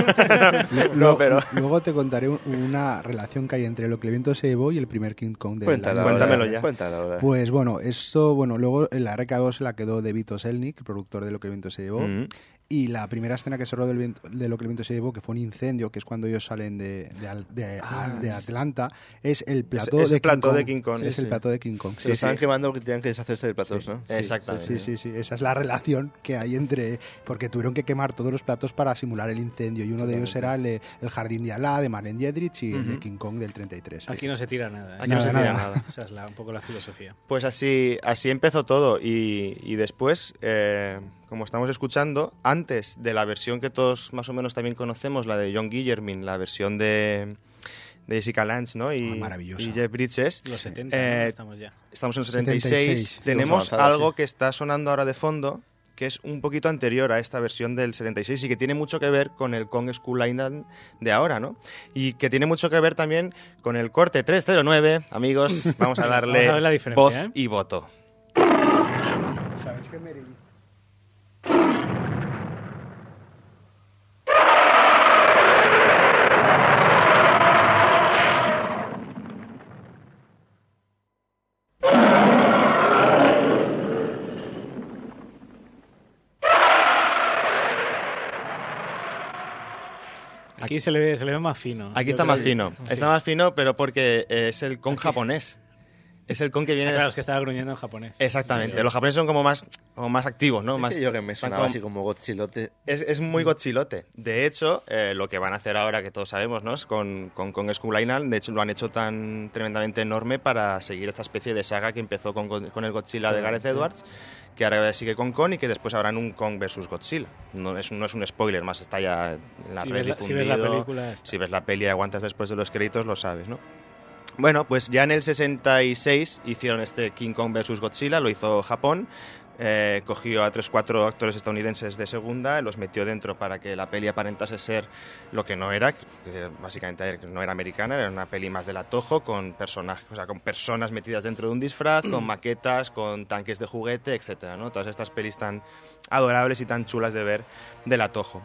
Luego te contaré una relación que hay entre Lo que el viento se llevó y el primer King Kong de
Cuéntamelo ya.
Pues bueno, luego en la RK2 se la quedó David O. Selznick, productor de Lo que el viento se llevó. Y la primera escena que se rodó de Lo que el viento se llevó, que fue un incendio, que es cuando ellos salen de Atlanta, es el plató de King Kong. Es el plató de King Kong.
Se estaban quemando, que tenían que deshacerse del plató, ¿no?
Exactamente.
Sí. Esa es la relación que hay entre... Porque tuvieron que quemar todos los platos para simular el incendio. Y uno de ellos era el Jardín de Alá, de Marlene Dietrich, y el de King Kong del 33.
Aquí no se tira nada.
Aquí no se tira nada.
Esa es un poco la filosofía.
Pues así empezó todo. Y después... como estamos escuchando, antes de la versión que todos más o menos también conocemos, la de John Guillermin, la versión de Jessica Lange, ¿no? Y Jeff Bridges.
Los 70, ¿no? Estamos ya.
Estamos en 76. Tenemos algo que está sonando ahora de fondo, que es un poquito anterior a esta versión del 76 y que tiene mucho que ver con el Kong Skull Island de ahora, ¿no? Y que tiene mucho que ver también con el corte 309. Amigos, vamos a darle voz y voto.
¿Sabes qué, Mary?
Aquí se le ve más fino.
Aquí está más fino. Está más fino, pero porque es el Kong japonés. Es el Kong que viene...
Claro, es que estaba gruñendo en japonés.
Exactamente. Los japoneses son como más activos, ¿no?
Es que yo que me sonaba así como Godzilote.
Es muy Godzilote. De hecho, lo que van a hacer ahora, que todos sabemos, ¿no? Es con Kong Skull Island. De hecho, lo han hecho tan tremendamente enorme para seguir esta especie de saga que empezó con el Godzilla de Gareth Edwards, que ahora sigue con Kong y que después habrán un Kong versus Godzilla. No es un spoiler más, está ya en la red difundido.
Si ves la película...
Si ves la peli y aguantas después de los créditos, lo sabes, ¿no? Bueno, pues ya en el 66 hicieron este King Kong vs. Godzilla, lo hizo Japón, cogió a 3-4 actores estadounidenses de segunda, los metió dentro para que la peli aparentase ser lo que no era, básicamente no era americana, era una peli más de la Toho, con personajes, o sea, con personas metidas dentro de un disfraz, con maquetas, con tanques de juguete, etcétera, ¿no? Todas estas pelis tan adorables y tan chulas de ver de la Toho.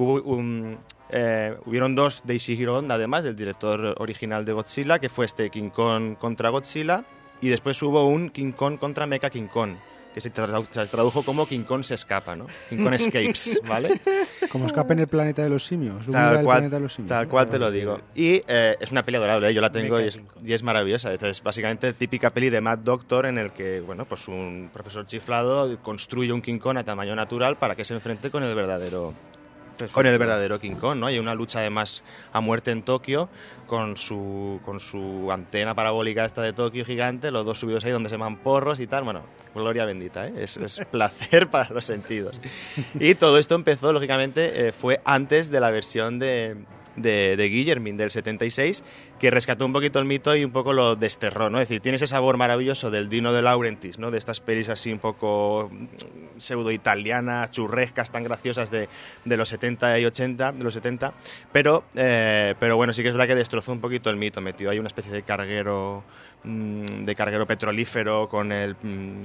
Hubieron dos de Ishihiro Honda, además del director original de Godzilla, que fue este King Kong contra Godzilla, y después hubo un King Kong contra Mecha King Kong, que se tradujo como King Kong se escapa, ¿no? King Kong escapes, ¿vale?
Como escapa en el planeta de los simios.
Tal cual te lo digo. Y es una peli adorable, yo la tengo y es maravillosa. Es básicamente típica peli de Mad Doctor en el que, bueno, pues un profesor chiflado construye un King Kong a tamaño natural para que se enfrente con el verdadero King Kong, ¿no? Hay una lucha además a muerte en Tokio con su antena parabólica esta de Tokio gigante, los dos subidos ahí donde se llaman porros y tal. Bueno, gloria bendita, ¿eh? Es placer para los sentidos. Y todo esto empezó, lógicamente, fue antes de la versión de Guillermin del 76, que rescató un poquito el mito y un poco lo desterró, ¿no? Es decir, tiene ese sabor maravilloso del Dino de Laurentiis, ¿no? De estas pelis así un poco pseudo-italianas, churrescas, tan graciosas de los 70 y 80, de los 70, pero bueno, sí que es verdad que destrozó un poquito el mito, metió ahí una especie de carguero petrolífero con el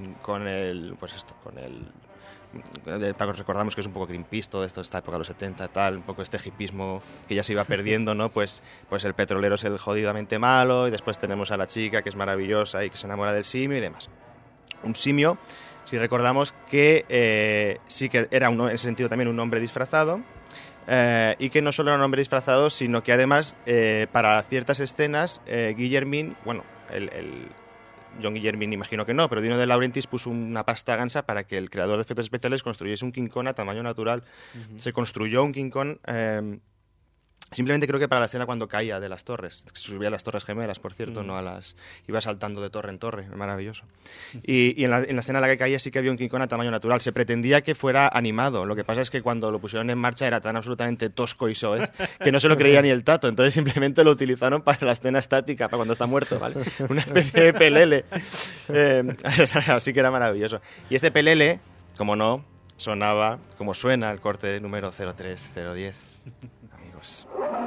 recordamos que es un poco Greenpeace todo esto, esta época de los 70 tal, un poco este hipismo que ya se iba perdiendo, ¿no? Pues el petrolero es el jodidamente malo y después tenemos a la chica que es maravillosa y que se enamora del simio y demás. Un simio, si recordamos que sí que era en ese sentido también un hombre disfrazado, y que no solo era un hombre disfrazado, sino que además para ciertas escenas Guillermin, bueno, John Guillermin imagino que no, pero Dino de Laurentiis puso una pasta gansa para que el creador de efectos especiales construyese un King Kong a tamaño natural. Se construyó un King Kong Simplemente creo que para la escena cuando caía de las torres, que se subía a las Torres Gemelas, por cierto, no a las... Iba saltando de torre en torre, maravilloso. Y en la escena en la que caía sí que había un King Kong a tamaño natural. Se pretendía que fuera animado. Lo que pasa es que cuando lo pusieron en marcha era tan absolutamente tosco y soez que no se lo creía ni el tato. Entonces simplemente lo utilizaron para la escena estática, para cuando está muerto, ¿vale? Una especie de pelele. Así que era maravilloso. Y este pelele, como no, sonaba como suena el corte número 03010. Amigos.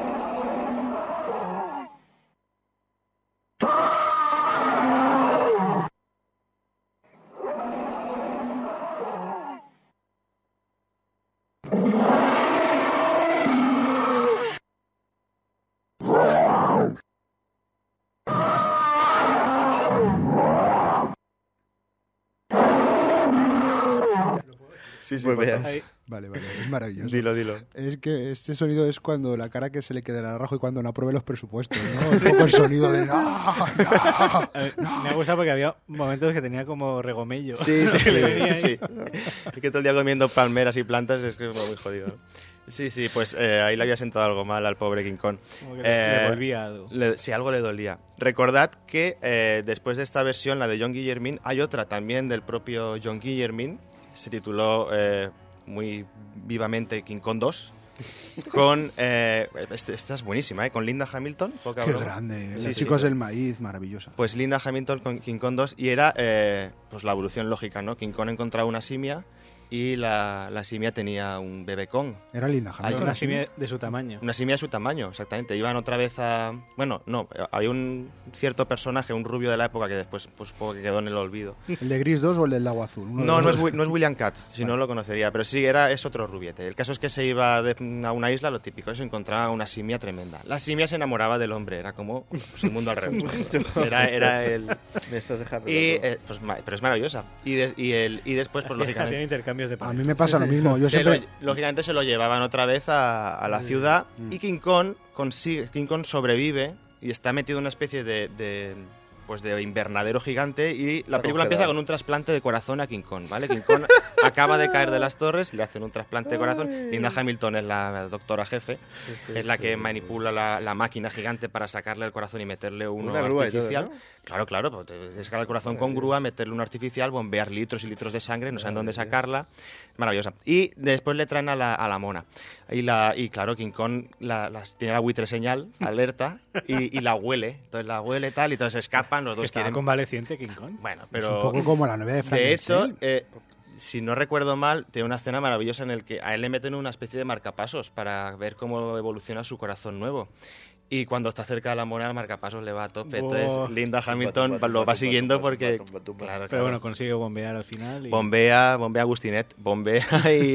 Sí,
Pues veas.
Vale, es maravilloso.
Dilo.
Es que este sonido es cuando la cara que se le queda a Rajoy cuando no apruebe los presupuestos, ¿no? Un poco el sonido de no.
Me ha gustado porque había momentos que tenía como regomello.
Sí. Es que todo el día comiendo palmeras y plantas es que es muy jodido, ¿no? Sí, pues ahí le había sentado algo mal al pobre King Kong.
Como que le volvía algo.
Sí, algo le dolía. Recordad que después de esta versión, la de John Guillermin, hay otra también del propio John Guillermin. Se tituló muy vivamente King Kong 2. Con esta es buenísima, con Linda Hamilton.
Qué grande, los chicos del maíz, maravillosa.
Pues Linda Hamilton con King Kong 2 y era pues la evolución lógica, ¿no? King Kong encontraba una simia y la simia tenía un bebé Kong.
Era Linda Hamilton.
Una simia de su tamaño.
Una simia de su tamaño, exactamente. Iban otra vez a... Bueno, no, había un cierto personaje, un rubio de la época que después pues supongo que quedó en el olvido.
¿El de Gris 2 o el del Lago Azul?
No es William Katt, si no lo conocería, pero sí, es otro rubiete. El caso es que se iba a una isla, lo típico, se encontraba una simia tremenda. La simia se enamoraba del hombre, era como pues, el mundo al revés. Era el...
Me estás dejando
pero es maravillosa. Y después, pues lógicamente...
Hacían intercambios de
A mí me pasa lo mismo. Yo siempre...
lógicamente se lo llevaban otra vez a la ciudad y King Kong sobrevive y está metido en una especie de invernadero gigante y la película empieza con un trasplante de corazón a King Kong, ¿vale? King Kong acaba de caer de las torres, le hacen un trasplante de corazón. Linda Hamilton es la doctora jefe, es la que manipula la máquina gigante para sacarle el corazón y meterle uno artificial.
Todo, ¿no?
Claro, pues te sacar el corazón con grúa, meterle uno artificial, bombear litros y litros de sangre, no saben dónde sacarla. Maravillosa. Y después le traen a la mona. Y claro, King Kong tiene la buitre señal, alerta, y la huele. Entonces la huele tal, y entonces escapan, los dos
¿Estaba
quieren...
convaleciente King Kong?
Bueno, pero...
Es un poco como la novia de Frankenstein.
De hecho, si no recuerdo mal, tiene una escena maravillosa en la que a él le meten una especie de marcapasos para ver cómo evoluciona su corazón nuevo. Y cuando está cerca de la mona, el marcapasos le va a tope. Entonces Linda Hamilton lo va siguiendo porque... Claro.
Pero bueno, consigue bombear al final.
Bombea Agustinet, bombea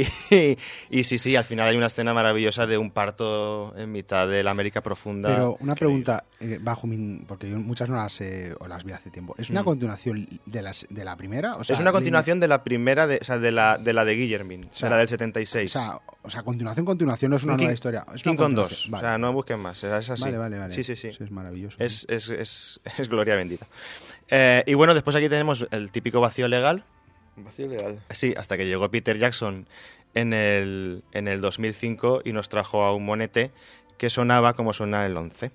y sí, al final hay una escena maravillosa de un parto en mitad de la América profunda.
Pero una pregunta, porque yo muchas no las vi hace tiempo. ¿Es una continuación de la primera? O sea,
es una continuación de la primera, de la de Guillermin, de la del 76.
O sea, continuación no es una nueva historia. Es
King
una
Kong 2,
vale.
O sea, no busquen más, es así.
Vale.
Sí.
Eso es maravilloso.
Es gloria bendita. Y bueno, después aquí tenemos el típico vacío legal.
Vacío legal.
Sí, hasta que llegó Peter Jackson en el 2005 y nos trajo a un monete que sonaba como suena el 11.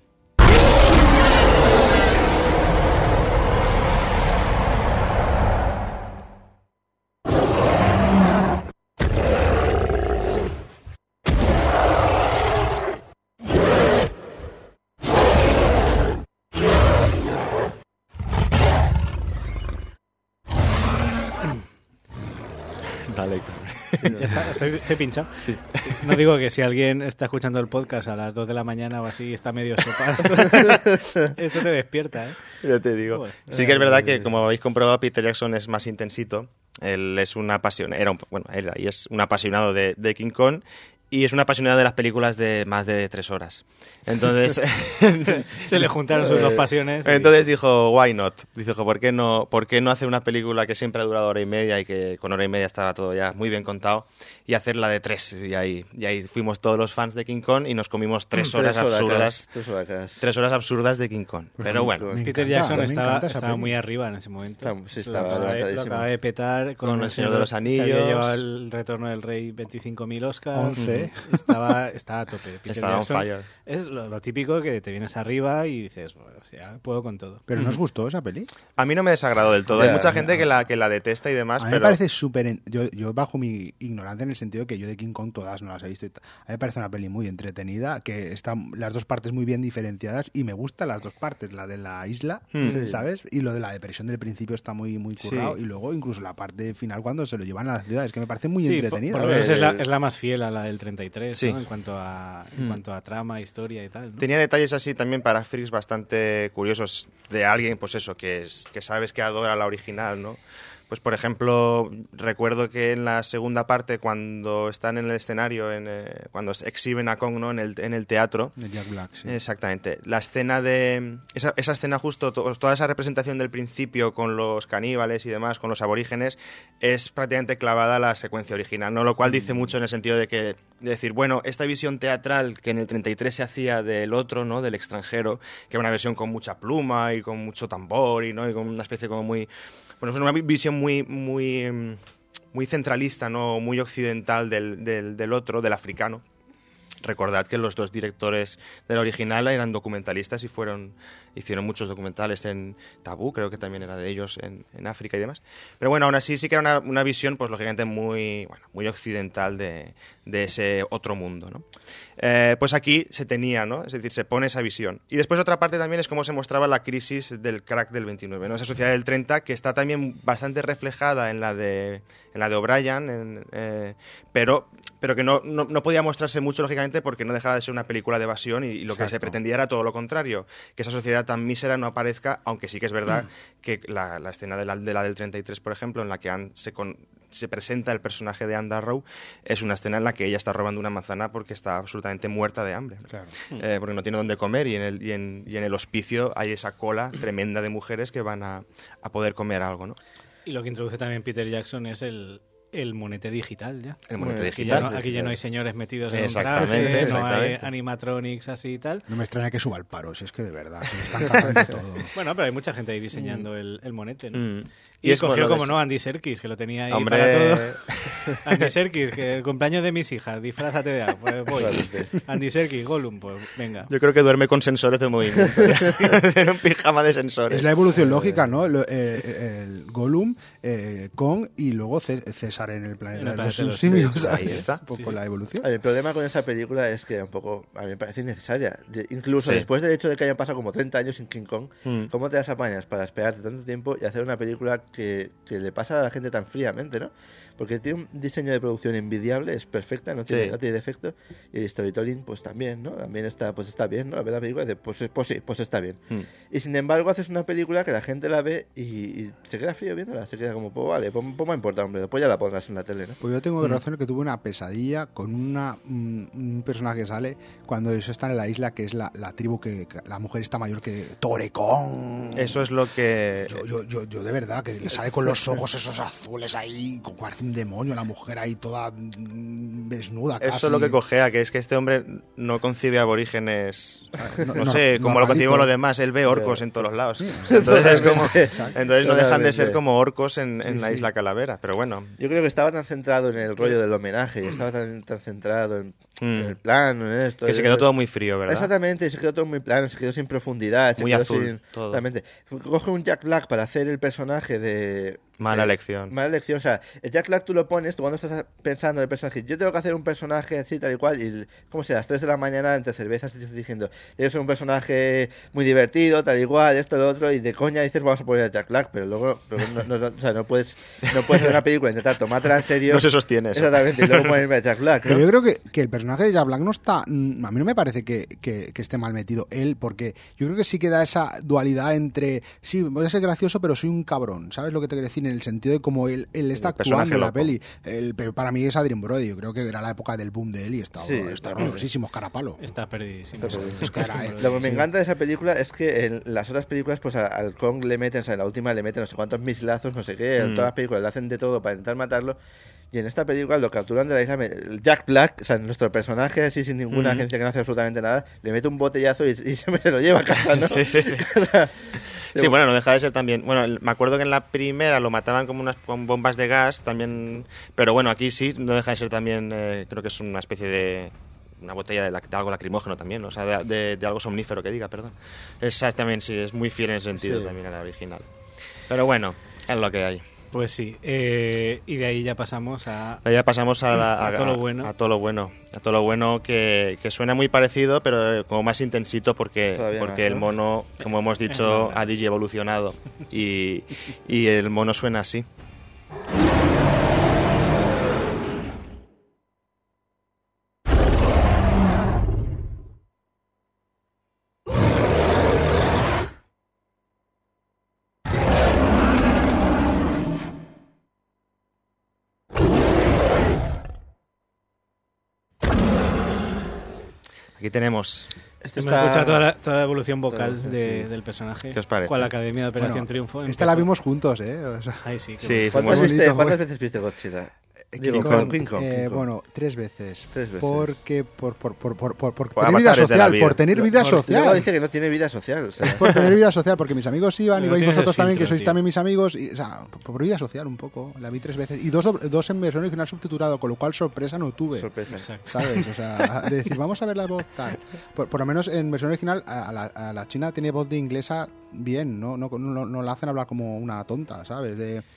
Dale,
Estoy pinchado. Sí. No digo que si alguien está escuchando el podcast a las 2 de la mañana o así, está medio sopa. Esto te despierta, ¿eh?
Ya te digo. Joder. Sí que es verdad que, como habéis comprobado, Peter Jackson es más intensito. Él es un apasionado, es un apasionado de King Kong. Y es un apasionado de las películas de más de 3 horas. Entonces...
se le juntaron sus dos pasiones.
Entonces dijo, why not? Dijo, ¿por qué no hacer una película que siempre ha durado hora y media y que con hora y media estaba todo ya muy bien contado y hacerla de 3? Y ahí fuimos todos los fans de King Kong y nos comimos 3 horas absurdas. 3 horas absurdas de King Kong.
Pues
pero bueno.
Peter Jackson estaba muy arriba en ese momento.
Sí,
lo acaba de petar
con El Señor de los Anillos.
Se había llevado el Retorno del Rey 25.000 Oscars.
11.
Estaba a tope. Peter
Estaba on
Jackson
fire.
Es lo típico que te vienes arriba y dices, bueno, o sea, puedo con todo.
¿Pero no os gustó esa peli?
A mí no me desagradó del todo. Hay mucha gente que la detesta y demás,
A mí
pero...
me parece súper... Yo bajo mi ignorancia en el sentido que yo de King Kong todas no las he visto. A mí me parece una peli muy entretenida, que están las dos partes muy bien diferenciadas y me gustan las dos partes, la de la isla, ¿sabes? Y lo de la depresión del principio está muy currado, y luego incluso la parte final cuando se lo llevan a la ciudad, es que me parece muy entretenida.
Por lo menos es la más fiel a la del 33,
Sí.
¿no? En cuanto a trama, historia y tal, ¿no?
Tenía detalles así también para freaks bastante curiosos de alguien, pues eso, que sabes que adora la original, ¿no? Pues por ejemplo, recuerdo que en la segunda parte, cuando están en el escenario, cuando exhiben a Kong, ¿no? en el teatro.
De Jack Black, sí.
Exactamente. La escena de... Esa escena justo, toda esa representación del principio con los caníbales y demás, con los aborígenes, es prácticamente clavada a la secuencia original, ¿no? Lo cual dice mucho en el sentido de decir, bueno, esta visión teatral que en el 33 se hacía del otro, ¿no? Del extranjero, que era una versión con mucha pluma y con mucho tambor y con una especie como muy... Bueno, es una visión muy centralista, ¿no? Muy occidental del otro, del africano. Recordad que los dos directores del original eran documentalistas y hicieron muchos documentales en Tabú, creo que también era de ellos en África y demás. Pero bueno, aún así sí que era una visión, pues lógicamente muy occidental de ese otro mundo, ¿no? Pues aquí se tenía, ¿no? Es decir, se pone esa visión. Y después otra parte también es cómo se mostraba la crisis del crack del 29, ¿no? Esa sociedad del 30 que está también bastante reflejada en la de O'Brien, pero que no podía mostrarse mucho, lógicamente, porque no dejaba de ser una película de evasión y lo que se pretendía era todo lo contrario, que esa sociedad tan mísera no aparezca, aunque sí que es verdad que la escena de la del 33, por ejemplo, en la que se presenta el personaje de Anne Darrow, es una escena en la que ella está robando una manzana porque está absolutamente muerta de hambre, ¿no?
Claro.
Porque no tiene dónde comer y en el hospicio hay esa cola tremenda de mujeres que van a poder comer algo, ¿no?
Y lo que introduce también Peter Jackson es el monete digital, ya.
El monete digital.
Aquí ya no hay señores metidos en un
Exactamente,
traje,
exactamente.
no hay animatronics así y tal.
No me extraña que suba el paro, si es que de verdad, se me están cagando todo.
Bueno, pero hay mucha gente ahí diseñando el monete, ¿no?
Y
Y
es
escogió,
bueno,
como no, Andy Serkis, que lo tenía ahí
Hombre.
para todo. Andy Serkis, que el cumpleaños de mis hijas, disfrázate de algo, pues voy. Andy Serkis, Gollum, pues venga.
Yo creo que duerme con sensores de movimiento. Tiene un pijama de sensores.
Es la evolución lógica, ¿no? El Gollum, Kong y luego César en el planeta de los simios.
Ahí está.
Un poco la evolución.
El problema con esa película es que un poco, a mí me parece innecesaria. Incluso
Sí.
después del hecho de que hayan pasado como 30 años sin King Kong, ¿cómo te las apañas para esperarte tanto tiempo y hacer una película que le pasa a la gente tan fríamente, ¿no? Porque tiene un diseño de producción envidiable, es perfecta, no tiene defecto, y el storytelling pues también, ¿no? También está bien, ¿no? A ver la película y dice, pues está bien. Y sin embargo haces una película que la gente la ve y se queda frío viéndola, se queda como, pues vale, pues me importa, hombre, después ya la pondrás en la tele, ¿no?
Pues yo tengo razón que tuve una pesadilla con un personaje que sale cuando ellos están en la isla, que es la tribu que la mujer está mayor que Torekong.
Eso es lo que...
Yo de verdad, que le sale con los ojos esos azules ahí, como parece un demonio, la mujer ahí toda desnuda casi.
Eso es lo que cojea, que es que este hombre no concibe aborígenes, no sé, como lo
normalito.
concibimos los demás, él ve orcos en todos los lados. Entonces no dejan de ser como orcos en la isla Calavera, pero bueno.
Yo creo que estaba tan centrado en el rollo del homenaje, estaba tan centrado en el plano, en esto.
Que se quedó todo muy frío, ¿verdad?
Exactamente, se quedó todo muy plano, se quedó sin profundidad.
Muy azul, todo.
Totalmente. Coge un Jack Black para hacer el personaje de...
Mala elección.
Mala elección, o sea, el Jack Black tú lo pones, tú cuando estás pensando en el personaje, yo tengo que hacer un personaje así, tal y cual, y como sea, a las 3 de la mañana entre cervezas y te estás diciendo, debe ser un personaje muy divertido, tal y cual, esto, lo otro, y de coña dices, vamos a poner a Jack Black, pero luego o sea, no puedes hacer una película e intentar tomártela en serio.
No se sostiene eso.
Exactamente, y luego ponerme a Jack Black, ¿no?
Pero yo creo que el personaje de Jack Black no está... A mí no me parece que esté mal metido él, porque yo creo que sí que da esa dualidad entre, sí, voy a ser gracioso, pero soy un cabrón, ¿sabes lo que te quiero decir? En el sentido de cómo él está actuando en la peli. Pero para mí es Adrien Brody, yo creo que era la época del boom de él y está horrorosísimo, carapalo.
Está perdidísimo.
Lo que me encanta de esa película es que en las otras películas, pues al Kong le meten, o sea, en la última le meten no sé cuántos misilazos, no sé qué, en todas las películas le hacen de todo para intentar matarlo. Y en esta película lo capturan de la isla. Jack Black, o sea, nuestro personaje, así sin ninguna agencia que no hace absolutamente nada, le mete un botellazo y se lo lleva a casa, ¿no?
Sí. Sí, bueno, no deja de ser también... Bueno, me acuerdo que en la primera lo mataban con bombas de gas también, pero bueno, aquí sí, no deja de ser también, creo que es una especie de... Una botella de algo lacrimógeno también, o sea, de algo somnífero que diga, perdón. Esa también sí, es muy fiel en ese sentido también a la original. Pero bueno, es lo que hay.
Pues sí, y de ahí ya pasamos a...
a
todo lo bueno.
A todo lo bueno. A todo lo bueno que suena muy parecido, pero como más intensito porque el mono, como hemos dicho, ha digievolucionado y el mono suena así. Aquí tenemos...
Hemos escuchado toda la evolución vocal del personaje.
¿Qué os parece?
Con la Academia de Operación Triunfo.
Esta la vimos juntos, ¿eh? O sea,
ay, sí.
¿Cuántas veces viste Godzilla?
King Kong. Bueno, 3 veces. Porque por
tener vida social.
Por tener vida social.
Luego dice que no tiene vida social. O sea.
Es por tener vida social, porque mis amigos iban y vais vosotros también, que sois también mis amigos. Y, o sea, por vida social un poco. La vi 3 veces. Y dos en versión original subtitulado, con lo cual sorpresa no tuve.
Sorpresa.
Exacto. ¿Sabes? O sea, de decir, vamos a ver la voz tal. Por lo menos en versión original, a la china tiene voz de inglesa bien, no la hacen hablar como una tonta, ¿sabes?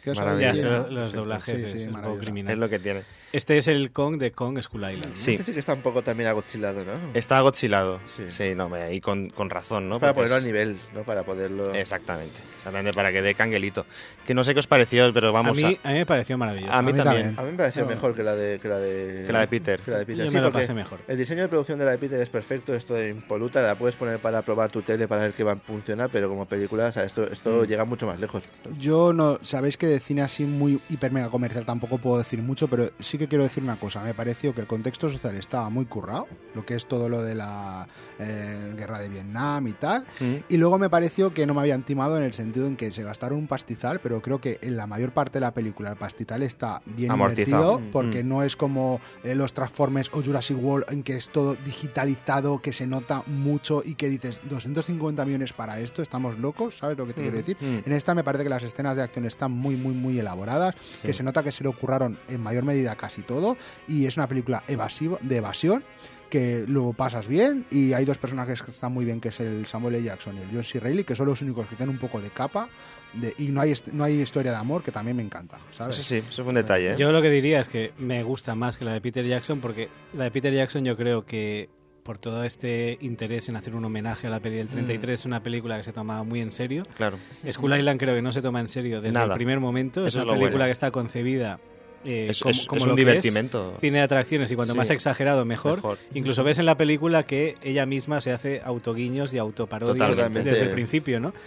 Los doblajes es un poco criminal.
Es lo que tiene.
Este es el Kong de Kong Skull Island, ¿no?
Sí. Este sí que está un poco también agochilado, ¿no?
Está agochilado, sí, no, y con razón, ¿no?
Para ponerlo al nivel, ¿no? Para poderlo...
Exactamente, para que dé canguelito. Que no sé qué os pareció, pero vamos
a mí me pareció maravilloso.
A mí también.
A mí me pareció mejor que la de
Peter.
Yo me lo pasé mejor.
El diseño de producción de la de Peter es perfecto, esto de impoluta, la puedes poner para probar tu tele para ver qué va a funcionar, pero como película, o sea, esto llega mucho más lejos.
Yo no, sabéis que de cine así muy hiper mega comercial tampoco puedo decir mucho, pero sí que quiero decir una cosa. Me pareció que el contexto social estaba muy currado, lo que es todo lo de la guerra de Vietnam y tal, y luego me pareció que no me habían timado en el sentido en que se gastaron un pastizal, pero creo que en la mayor parte de la película el pastizal está bien invertido, porque no es como los Transformers o Jurassic World, en que es todo digitalizado, que se nota mucho y que dices 250 millones para esto, estamos locos, ¿sabes lo que te quiero decir? En esta me parece que las escenas de acción están muy, muy, muy elaboradas, que se nota que se lo curraron en mayor medida casi todo, y es una película de evasión, que luego pasas bien, y hay dos personajes que están muy bien, que es el Samuel L. Jackson y el John C. Reilly, que son los únicos que tienen un poco de capa, y no hay historia de amor, que también me encanta, ¿sabes?
Eso es un detalle, ¿eh?
Yo lo que diría es que me gusta más que la de Peter Jackson, porque la de Peter Jackson yo creo que por todo este interés en hacer un homenaje a la peli del 33, es una película que se toma muy en serio.
Claro.
Skull Island creo que no se toma en serio desde el primer momento. Es una película que está concebida como
un divertimento.
Cine de atracciones, y cuanto más exagerado, mejor. Incluso ves en la película que ella misma se hace autoguiños y autoparodias desde el principio, ¿no?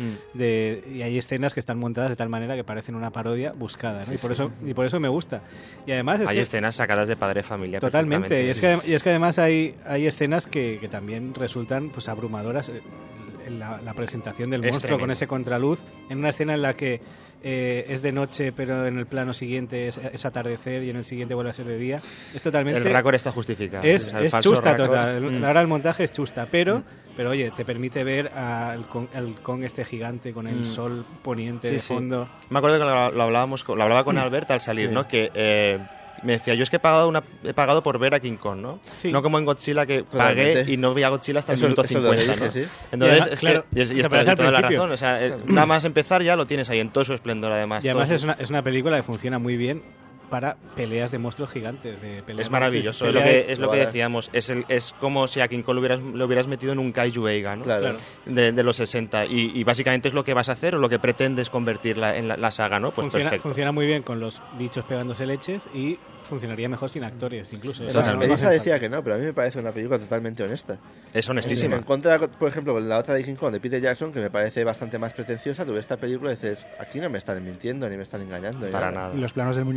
Y hay escenas que están montadas de tal manera que parecen una parodia buscada, ¿no? Y por eso me gusta. Y además
hay escenas sacadas de Padre Familia.
Totalmente. Y es que además hay escenas que también resultan pues abrumadoras. La presentación del monstruo con ese contraluz, en una escena en la que es de noche, pero en el plano siguiente es atardecer y en el siguiente vuelve a ser de día. Es totalmente...
El raccord está justificado.
Es chusta total. Ahora el montaje es chusta, pero oye, te permite ver al Kong este gigante con el sol poniente de fondo.
Me acuerdo que lo hablaba con Albert al salir, ¿no? Que... me decía, yo es que he pagado por ver a King Kong, ¿no? Sí. No como en Godzilla, que pagué y no vi a Godzilla hasta el minuto 50, ¿no? Sí. Entonces, y está toda la razón. O sea, nada más empezar ya lo tienes ahí en todo su esplendor, además.
Y además es una película que funciona muy bien para peleas de monstruos gigantes.
Es maravilloso, es lo que decíamos. Es como si a King Kong lo hubieras metido en un Kaiju Eiga, ¿no?
Claro.
De los 60. Y básicamente es lo que vas a hacer o lo que pretendes convertirla en la saga, ¿no? Pues perfecto.
Funciona muy bien con los bichos pegándose leches y funcionaría mejor sin actores, incluso.
Elisa decía que no, pero a mí me parece una película totalmente honesta.
Es honestísima.
En contra, por ejemplo, con la otra de King Kong de Peter Jackson, que me parece bastante más pretenciosa, tú ves esta película y dices, aquí no me están mintiendo ni me están engañando.
Para nada.
Y los planos del muñequito de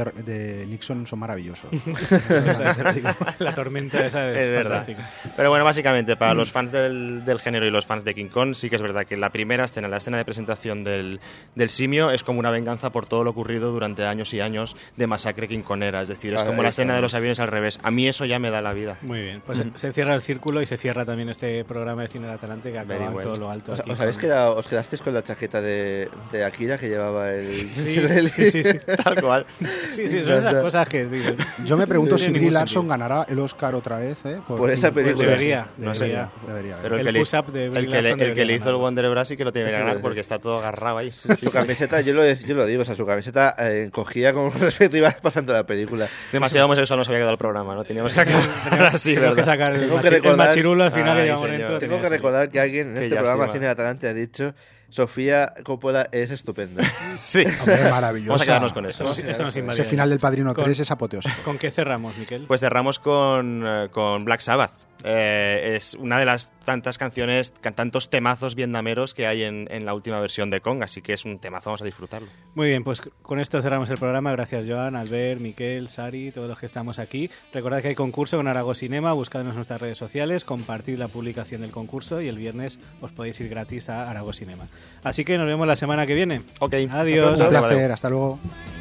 de Nixon son maravillosos.
La tormenta esa es
verdad.
fantástica.
Pero bueno, básicamente, para los fans del género y los fans de King Kong, sí que es verdad que la primera escena, la escena de presentación del simio, es como una venganza por todo lo ocurrido durante años y años de masacre king-konera. Es decir, es como la escena de los aviones al revés. A mí eso ya me da la vida.
Muy bien, pues se cierra el círculo y se cierra también este programa de Cine del Atlante que acaba en todo lo alto.
¿Os quedasteis con la chaqueta de Akira que llevaba el...
Sí,
tal cual.
Sí, son esas cosas que digo.
Yo me pregunto si Brie Larson ganará el Oscar otra vez,
por esa película.
Debería.
Pero el que le hizo el Wonder Bra sí que lo tiene que ganar porque está todo agarrado ahí.
Su camiseta, yo lo digo, o sea, su camiseta cogía con respecto iba pasando la película.
Demasiado homosexual nos había quedado el programa, ¿no? Teníamos que acabar así,
Tenemos que sacar el machirulo al final que llevamos dentro.
Tengo que recordar que alguien en este programa Cine de Atlante ha dicho: Sofía Coppola es estupenda.
Sí,
hombre, maravillosa.
Vamos a quedarnos con eso.
Ese final del Padrino 3 es apoteósico.
¿Con qué cerramos, Miquel?
Pues cerramos con Black Sabbath. Es una de las tantas canciones, tantos temazos vietnameros que hay en la última versión de Kong, así que es un temazo, vamos a disfrutarlo.
Muy bien, pues con esto cerramos el programa. Gracias, Joan, Albert, Miquel, Sari, todos los que estamos aquí. Recordad que hay concurso con Aragó Cinema, buscadnos en nuestras redes sociales, compartid la publicación del concurso y el viernes os podéis ir gratis a Aragó Cinema. Así que nos vemos la semana que viene.
Ok,
adiós.
Un placer, hasta luego.